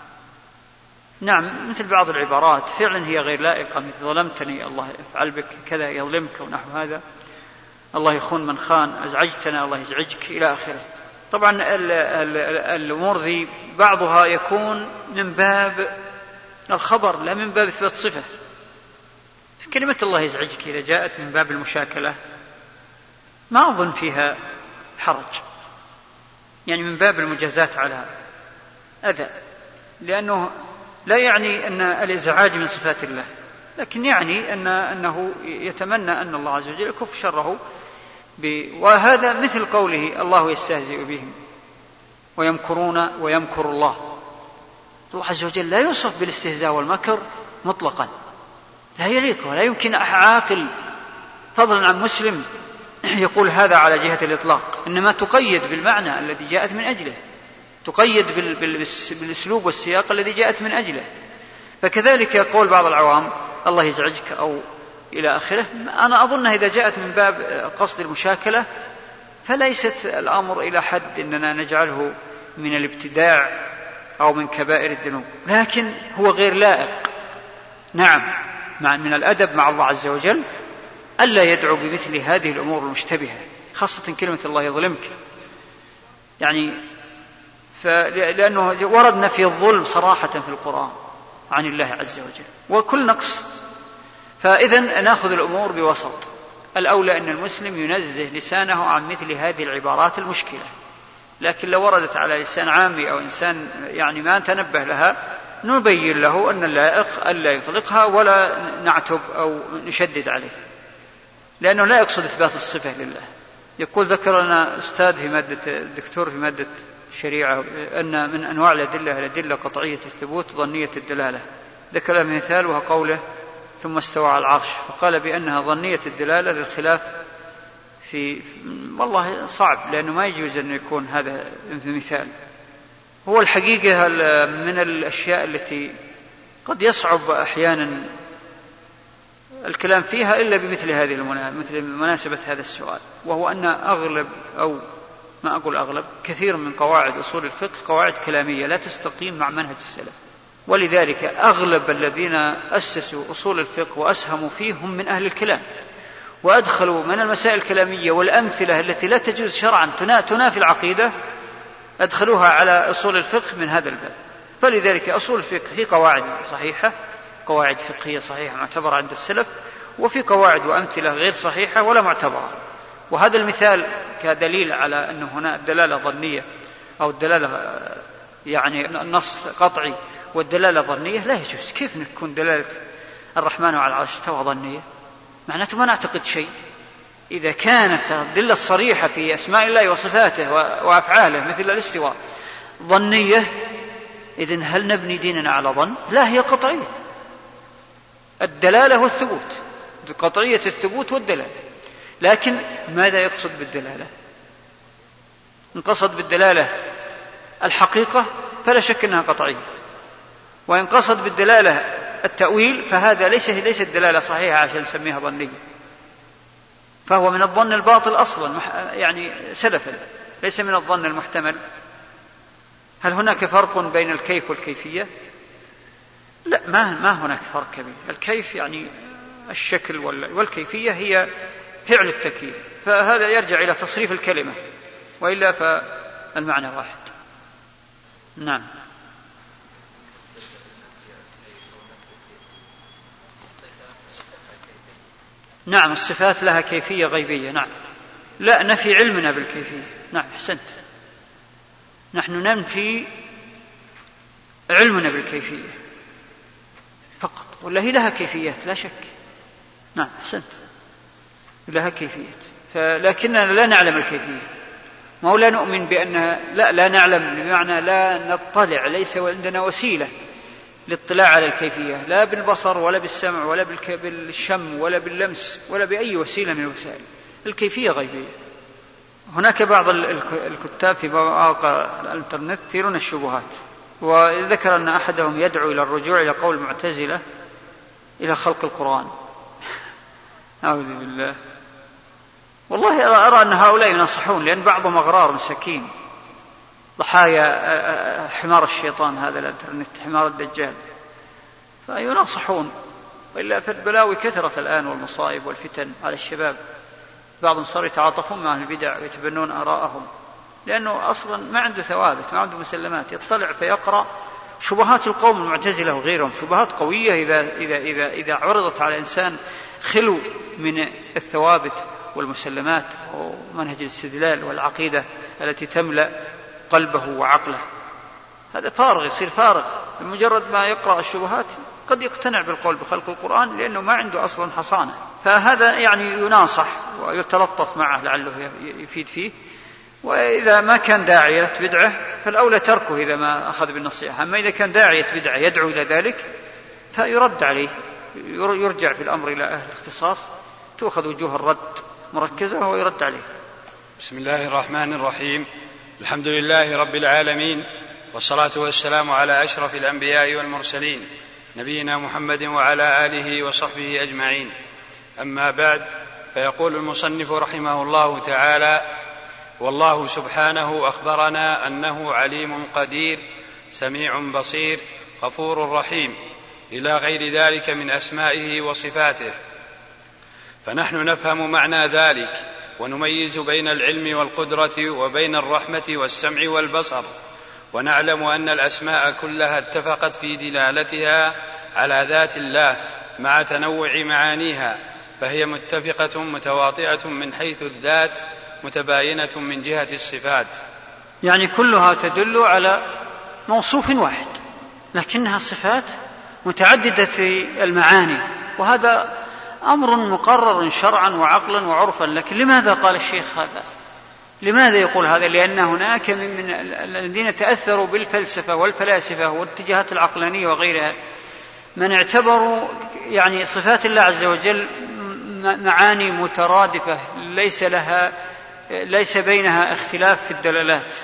Speaker 1: نعم، مثل بعض العبارات فعلا هي غير لائقة، مثل ظلمتني الله يفعل بك كذا يظلمك ونحو هذا، الله يخون من خان، أزعجتنا الله يزعجك إلى آخره. طبعا الأمور ذي بعضها يكون من باب الخبر لا من باب إثبات صفة. في كلمة الله يزعجك إذا جاءت من باب المشاكلة ما أظن فيها حرج، يعني من باب المجازات على أذى، لأنه لا يعني أن الإزعاج من صفات الله، لكن يعني أن أنه يتمنى أن الله عز وجل يكف شره ب... وهذا مثل قوله الله يستهزئ بهم ويمكرون ويمكر الله. الله عز وجل لا يوصف بالاستهزاء والمكر مطلقا، لا يليق ولا يمكن عاقل فضلا عن مسلم يقول هذا على جهة الإطلاق، إنما تقيد بالمعنى الذي جاءت من أجله، تقيد بالأسلوب والسياق الذي جاءت من أجله. فكذلك يقول بعض العوام الله يزعجك أو إلى آخره، أنا أظن إذا جاءت من باب قصد المشاكلة فليست الأمر إلى حد أننا نجعله من الابتداع أو من كبائر الذنوب، لكن هو غير لائق. نعم، من الأدب مع الله عز وجل ألا يدعو بمثل هذه الأمور المشتبهة، خاصة كلمة الله يظلمك، يعني لأنه ورد نفي الظلم صراحة في القرآن عن الله عز وجل وكل نقص. فإذا نأخذ الأمور بوسط، الأولى أن المسلم ينزه لسانه عن مثل هذه العبارات المشكلة، لكن لو وردت على لسان عامي أو إنسان يعني ما تنبه لها نبين له أن اللائق ألا يطلقها ولا نعتب أو نشدد عليه، لأنه لا يقصد إثبات الصفة لله. يقول ذكر لنا أستاذ في مادة الدكتور في مادة شريعة أن من أنواع الأدلة الأدلة قطعية الثبوت ظنية الدلالة، ذكر مثال وهو قوله ثم استوى على العرش، فقال بأنها ظنية الدلالة للخلاف في، والله صعب لأنه ما يجوز أن يكون هذا في مثال. هو الحقيقة من الأشياء التي قد يصعب أحيانا الكلام فيها إلا بمثل هذه المناسبة، مثل مناسبة هذا السؤال، وهو أن أغلب أو ما أقول أغلب كثير من قواعد أصول الفقه قواعد كلامية لا تستقيم مع منهج السلف، ولذلك أغلب الذين أسسوا أصول الفقه وأسهموا فيه هم من أهل الكلام، وأدخلوا من المسائل الكلامية والأمثلة التي لا تجوز شرعا تنافي العقيدة أدخلوها على أصول الفقه من هذا الباب. فلذلك أصول الفقه هي قواعد صحيحة، قواعد فقهية صحيحة معتبرة عند السلف، وفي قواعد وأمثلة غير صحيحة ولا معتبرة. وهذا المثال كدليل على أن هنا الدلالة ظنية أو الدلالة يعني النص قطعي والدلالة ظنية لا يجوز. كيف نكون دلالة الرحمن على العرش استوى ظنية؟ معناته ما نعتقد شيء. إذا كانت الدلة الصريحة في أسماء الله وصفاته وأفعاله مثل الاستواء ظنية، إذن هل نبني ديننا على ظن؟ لا، هي قطعية. الدلالة والثبوت، قطعية الثبوت والدلالة. لكن ماذا يقصد بالدلالة؟ إن قصد بالدلالة الحقيقة فلا شك أنها قطعية، وإن قصد بالدلالة التأويل فهذا ليس ليس الدلالة صحيحة عشان نسميها ظنية، فهو من الظن الباطل أصلا يعني سلفا، ليس من الظن المحتمل. هل هناك فرق بين الكيف والكيفية؟ لا، ما ما هناك فرق كبير. الكيف يعني الشكل، والكيفية هي فعل التكييف، فهذا يرجع إلى تصريف الكلمة، وإلا فالمعنى واحد. نعم. نعم، الصفات لها كيفية غيبية. نعم، لا نفي علمنا بالكيفية. نعم، أحسنت، نحن ننفي علمنا بالكيفية فقط، ولا هي لها كيفيات لا شك. نعم، أحسنت، لها كيفيات، لكننا لا نعلم الكيفية. ما هو لا نؤمن بأنها، لا لا نعلم بمعنى لا نطلع، ليس عندنا وسيلة للاطلاع على الكيفية، لا بالبصر ولا بالسمع ولا بالشم ولا باللمس ولا بأي وسيلة من الوسائل. الكيفية غيبية. هناك بعض الكتاب في مواقع الانترنت يثيرون الشبهات، وذكر أن أحدهم يدعو إلى الرجوع إلى قول المعتزلة إلى خلق القرآن. أعوذ بالله. والله أرى أن هؤلاء ينصحون، لأن بعضهم أغرار مساكين ضحايا حمار الشيطان، هذا الانترنت حمار الدجال، فينصحون. وإلا فالبلاوي كثرت الآن والمصائب والفتن على الشباب، بعضهم صار يتعاطفون مع البدع ويتبنون آراءهم، لأنه أصلا ما عنده ثوابت، ما عنده مسلمات، يطلع فيقرأ شبهات القوم المعتزلة وغيرهم، شبهات قوية إذا, إذا, إذا, إذا عرضت على إنسان خلو من الثوابت والمسلمات ومنهج الاستدلال والعقيدة التي تملأ قلبه وعقله، هذا فارغ، يصير فارغ. بمجرد ما يقرأ الشبهات قد يقتنع بالقول بخلق القرآن، لأنه ما عنده أصلا حصانة. فهذا يعني يناصح ويتلطف معه لعله يفيد فيه، وإذا ما كان داعية بدعة فالأولى تركه إذا ما أخذ بالنصيحة. أما إذا كان داعية بدعة يدعو إلى ذلك فيرد عليه، يرجع في الأمر إلى أهل الاختصاص، تأخذ وجوه الرد مركزة ويرد عليه.
Speaker 4: بسم الله الرحمن الرحيم. الحمد لله رب العالمين، والصلاة والسلام على أشرف الأنبياء والمرسلين نبينا محمد وعلى آله وصحبه أجمعين. أما بعد، فيقول المصنف رحمه الله تعالى: والله سبحانه أخبرنا أنه عليم قدير سميع بصير غفور رحيم إلى غير ذلك من أسمائه وصفاته، فنحن نفهم معنى ذلك ونميز بين العلم والقدرة وبين الرحمة والسمع والبصر، ونعلم أن الأسماء كلها اتفقت في دلالتها على ذات الله مع تنوع معانيها، فهي متفقة متواطئة من حيث الذات، متباينة من جهة الصفات.
Speaker 1: يعني كلها تدل على موصوف واحد، لكنها صفات متعددة المعاني، وهذا أمر مقرر شرعا وعقلا وعرفا. لكن لماذا قال الشيخ هذا؟ لماذا يقول هذا؟ لأن هناك من الذين تأثروا بالفلسفة والفلاسفة والاتجاهات العقلانية وغيرها من اعتبروا يعني صفات الله عز وجل معاني مترادفة ليس لها ليس بينها اختلاف في الدلالات،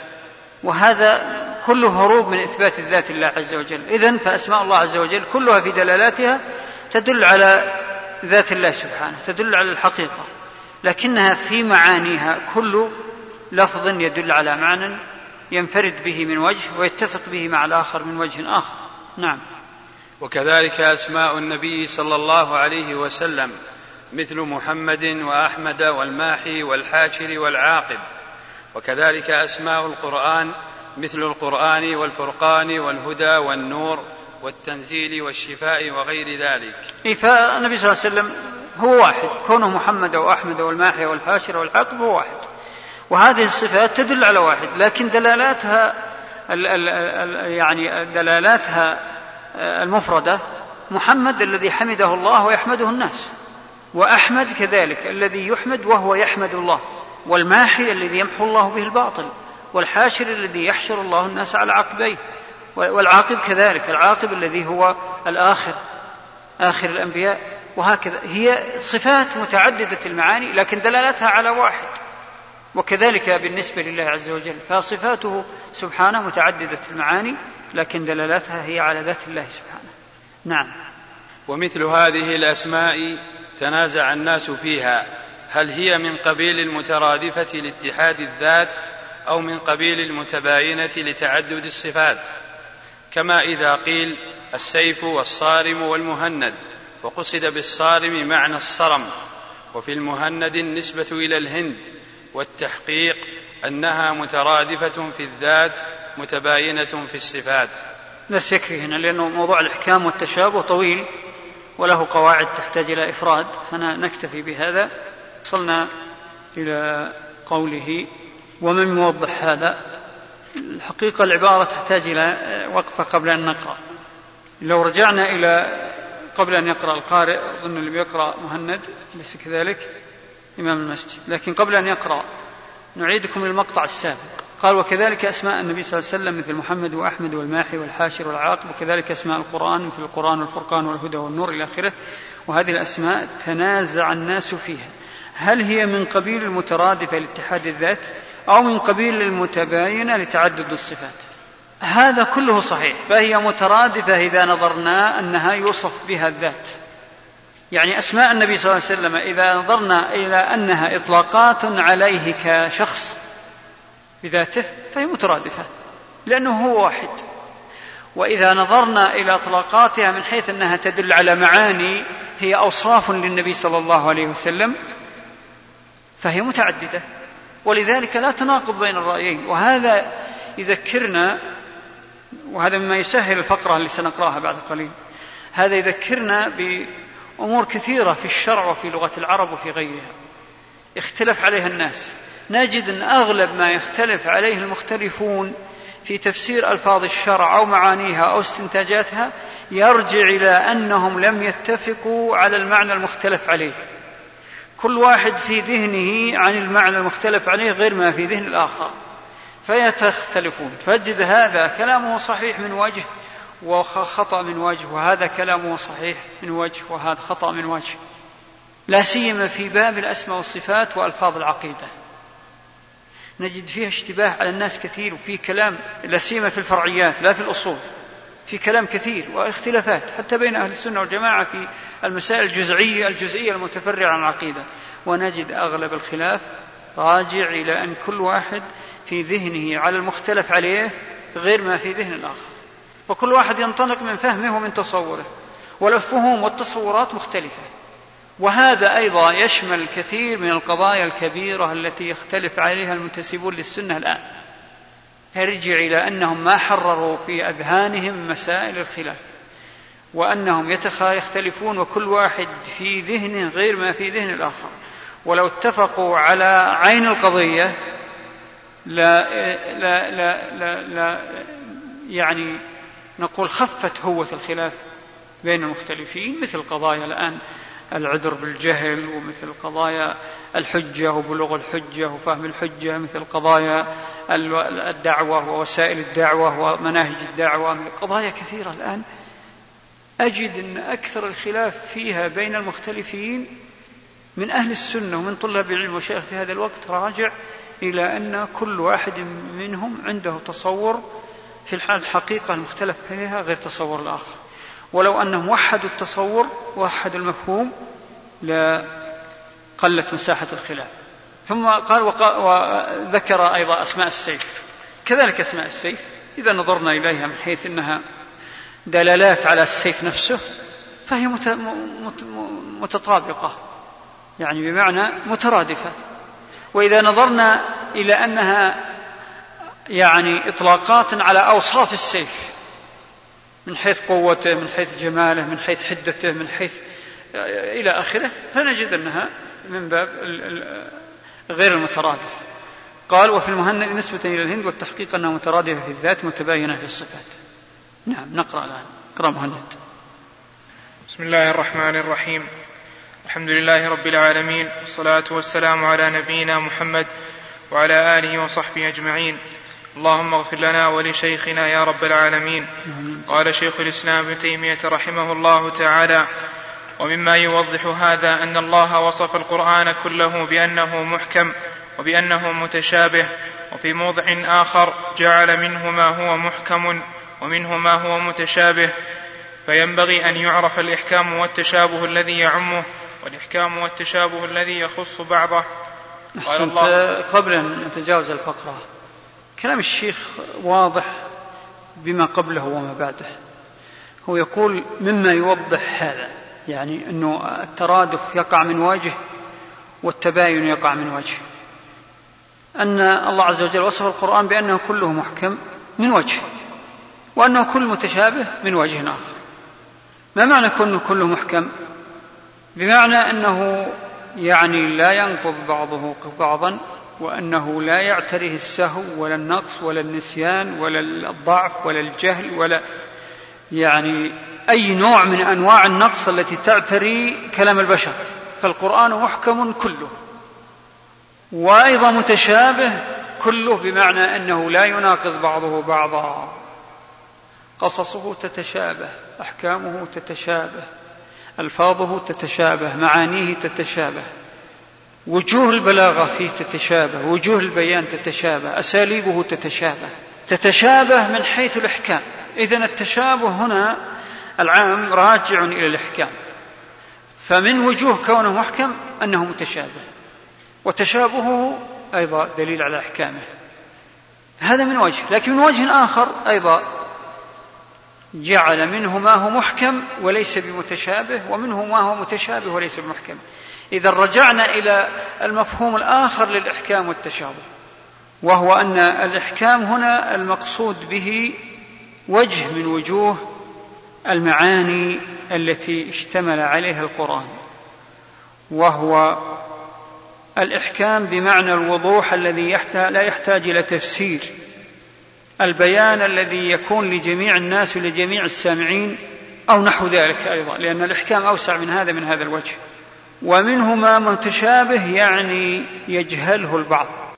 Speaker 1: وهذا كله هروب من إثبات الذات الله عز وجل. إذن فأسماء الله عز وجل كلها في دلالاتها تدل على ذات الله سبحانه، تدل على الحقيقة، لكنها في معانيها كل لفظ يدل على معنى ينفرد به من وجه ويتفق به مع الآخر من وجه آخر. نعم.
Speaker 4: وكذلك أسماء النبي صلى الله عليه وسلم مثل محمد وأحمد والماحي والحاشر والعاقب، وكذلك أسماء القرآن مثل القرآن والفرقان والهدى والنور والتنزيل والشفاء وغير ذلك.
Speaker 1: فالنبي صلى الله عليه وسلم هو واحد، كونه محمد وأحمد والماحي والحاشر والعاقب هو واحد، وهذه الصفات تدل على واحد، لكن دلالاتها ال ال ال يعني دلالاتها المفردة: محمد الذي حمده الله ويحمده الناس، وأحمد كذلك الذي يحمد وهو يحمد الله، والماحي الذي يمحو الله به الباطل، والحاشر الذي يحشر الله الناس على عقبيه، والعاقب كذلك العاقب الذي هو الآخر آخر الأنبياء. وهكذا هي صفات متعددة المعاني لكن دلالتها على واحد، وكذلك بالنسبة لله عز وجل، فصفاته سبحانه متعددة المعاني لكن دلالتها هي على ذات الله سبحانه. نعم.
Speaker 4: ومثل هذه الأسماء تنازع الناس فيها، هل هي من قبيل المترادفة لاتحاد الذات أو من قبيل المتباينة لتعدد الصفات، كما إذا قيل السيف والصارم والمهند، وقصد بالصارم معنى الصرم، وفي المهند النسبة إلى الهند، والتحقيق أنها مترادفة في الذات متباينة في الصفات.
Speaker 1: بس يكفي هنا، لأنه موضوع الإحكام والتشابه طويل وله قواعد تحتاج إلى إفراد، فنكتفي بهذا. وصلنا إلى قوله: ومن يوضح هذا. الحقيقة العبارة تحتاج إلى وقفة قبل أن نقرأ. لو رجعنا إلى قبل أن يقرأ القارئ، أظن اللي يقرأ مهند ليس كذلك إمام المسجد، لكن قبل أن يقرأ نعيدكم للمقطع السابق. قال: وكذلك أسماء النبي صلى الله عليه وسلم مثل محمد وأحمد والماحي والحاشر والعاقب، وكذلك أسماء القرآن مثل القرآن والفرقان والهدى والنور إلى آخره. وهذه الأسماء تنازع الناس فيها، هل هي من قبيل المترادفة لاتحاد الذات أو من قبيل المتباينة لتعدد الصفات؟ هذا كله صحيح، فهي مترادفة إذا نظرنا أنها يوصف بها الذات. يعني أسماء النبي صلى الله عليه وسلم إذا نظرنا إلى أنها إطلاقات عليه كشخص بذاته فهي مترادفة لأنه هو واحد، وإذا نظرنا إلى إطلاقاتها من حيث أنها تدل على معاني هي أوصاف للنبي صلى الله عليه وسلم فهي متعددة، ولذلك لا تناقض بين الرأيين. وهذا يذكرنا، وهذا مما يسهل الفقرة اللي سنقرأها بعد قليل، هذا يذكرنا بأمور كثيرة في الشرع وفي لغة العرب وفي غيرها اختلف عليها الناس. نجد أن أغلب ما يختلف عليه المختلفون في تفسير ألفاظ الشرع أو معانيها أو استنتاجاتها يرجع إلى أنهم لم يتفقوا على المعنى المختلف عليه، كل واحد في ذهنه عن المعنى المختلف عليه غير ما في ذهن الآخر فيتختلفون. فجد هذا كلامه صحيح من وجه وخطأ من وجه، وهذا كلامه صحيح من وجه وهذا خطأ من وجه، لا سيما في باب الأسماء والصفات وألفاظ العقيدة نجد فيها اشتباه على الناس كثير، وفي كلام لا سيما في الفرعيات لا في الأصول، في كلام كثير واختلافات حتى بين أهل السنة والجماعة في المسائل الجزئية الجزئية المتفرعة عن العقيدة. ونجد أغلب الخلاف راجع إلى أن كل واحد في ذهنه على المختلف عليه غير ما في ذهن الآخر، وكل واحد ينطلق من فهمه ومن تصوره، والفهوم والتصورات مختلفة. وهذا أيضا يشمل كثير من القضايا الكبيرة التي يختلف عليها المنتسبون للسنة الآن، ترجع إلى أنهم ما حرروا في أذهانهم مسائل الخلاف، وأنهم يختلفون وكل واحد في ذهنه غير ما في ذهن الآخر. ولو اتفقوا على عين القضية لا, لا, لا, لا, لا يعني نقول خفت هوة الخلاف بين المختلفين، مثل قضايا الآن العذر بالجهل، ومثل قضايا الحجة وبلوغ الحجة وفهم الحجة، مثل قضايا الدعوة ووسائل الدعوة ومناهج الدعوة، من قضايا كثيرة الآن أجد أن أكثر الخلاف فيها بين المختلفين من أهل السنة ومن طلاب العلم وشيخ في هذا الوقت راجع إلى أن كل واحد منهم عنده تصور في الحال الحقيقة المختلف فيها غير تصور الآخر. ولو أنهم وحدوا التصور ووحدوا المفهوم لقلت مساحة الخلاف. ثم قال وذكر أيضا أسماء السيف، كذلك أسماء السيف إذا نظرنا إليها من حيث أنها دلالات على السيف نفسه فهي متطابقة، يعني بمعنى مترادفة. وإذا نظرنا إلى أنها يعني إطلاقات على أوصاف السيف من حيث قوته، من حيث جماله، من حيث حدته، من حيث إلى آخره، فنجد أنها من باب غير المترادف. قال وفي المهند نسبة إلى الهند والتحقيق أنها مترادفة في الذات متباينة في الصفات. نعم نقرأ الآن، اقرأ مهند.
Speaker 6: بسم الله الرحمن الرحيم. الحمد لله رب العالمين، والصلاة والسلام على نبينا محمد وعلى آله وصحبه أجمعين. اللهم اغفر لنا ولشيخنا يا رب العالمين. قال شيخ الإسلام ابن تيمية رحمه الله تعالى: ومما يوضح هذا أن الله وصف القرآن كله بأنه محكم وبأنه متشابه، وفي موضع آخر جعل منه ما هو محكم ومنه ما هو متشابه، فينبغي أن يعرف الإحكام والتشابه الذي يعمه والإحكام والتشابه الذي يخص بعضه. قال الله
Speaker 1: قبل أن نتجاوز الفقرة، كلام الشيخ واضح بما قبله وما بعده. هو يقول مما يوضح هذا، يعني أنه الترادف يقع من وجه والتباين يقع من وجه، أن الله عز وجل وصف القرآن بأنه كله محكم من وجه، وأنه كل متشابه من وجه آخر. ما معنى كله محكم؟ بمعنى أنه يعني لا ينقض بعضه بعضا، وأنه لا يعتريه السهو ولا النقص ولا النسيان ولا الضعف ولا الجهل ولا يعني أي نوع من أنواع النقص التي تعتري كلام البشر. فالقرآن محكم كله، وأيضا متشابه كله، بمعنى أنه لا يناقض بعضه بعضا، قصصه تتشابه، أحكامه تتشابه، ألفاظه تتشابه، معانيه تتشابه، وجوه البلاغة فيه تتشابه، وجوه البيان تتشابه، أساليبه تتشابه تتشابه من حيث الإحكام. إذن التشابه هنا العام راجع إلى الإحكام، فمن وجوه كونه محكم أنه متشابه، وتشابهه أيضا دليل على إحكامه. هذا من وجه، لكن من وجه آخر أيضا جعل منه ما هو محكم وليس بمتشابه، ومنه ما هو متشابه وليس بمحكم. إذا رجعنا إلى المفهوم الآخر للإحكام والتشابه، وهو أن الإحكام هنا المقصود به وجه من وجوه المعاني التي اشتمل عليها القرآن، وهو الإحكام بمعنى الوضوح الذي يحتاج لا يحتاج إلى تفسير، البيان الذي يكون لجميع الناس ولجميع السامعين أو نحو ذلك أيضا، لأن الإحكام أوسع من هذا من هذا الوجه. ومنه ما متشابه يعني يجهله البعض،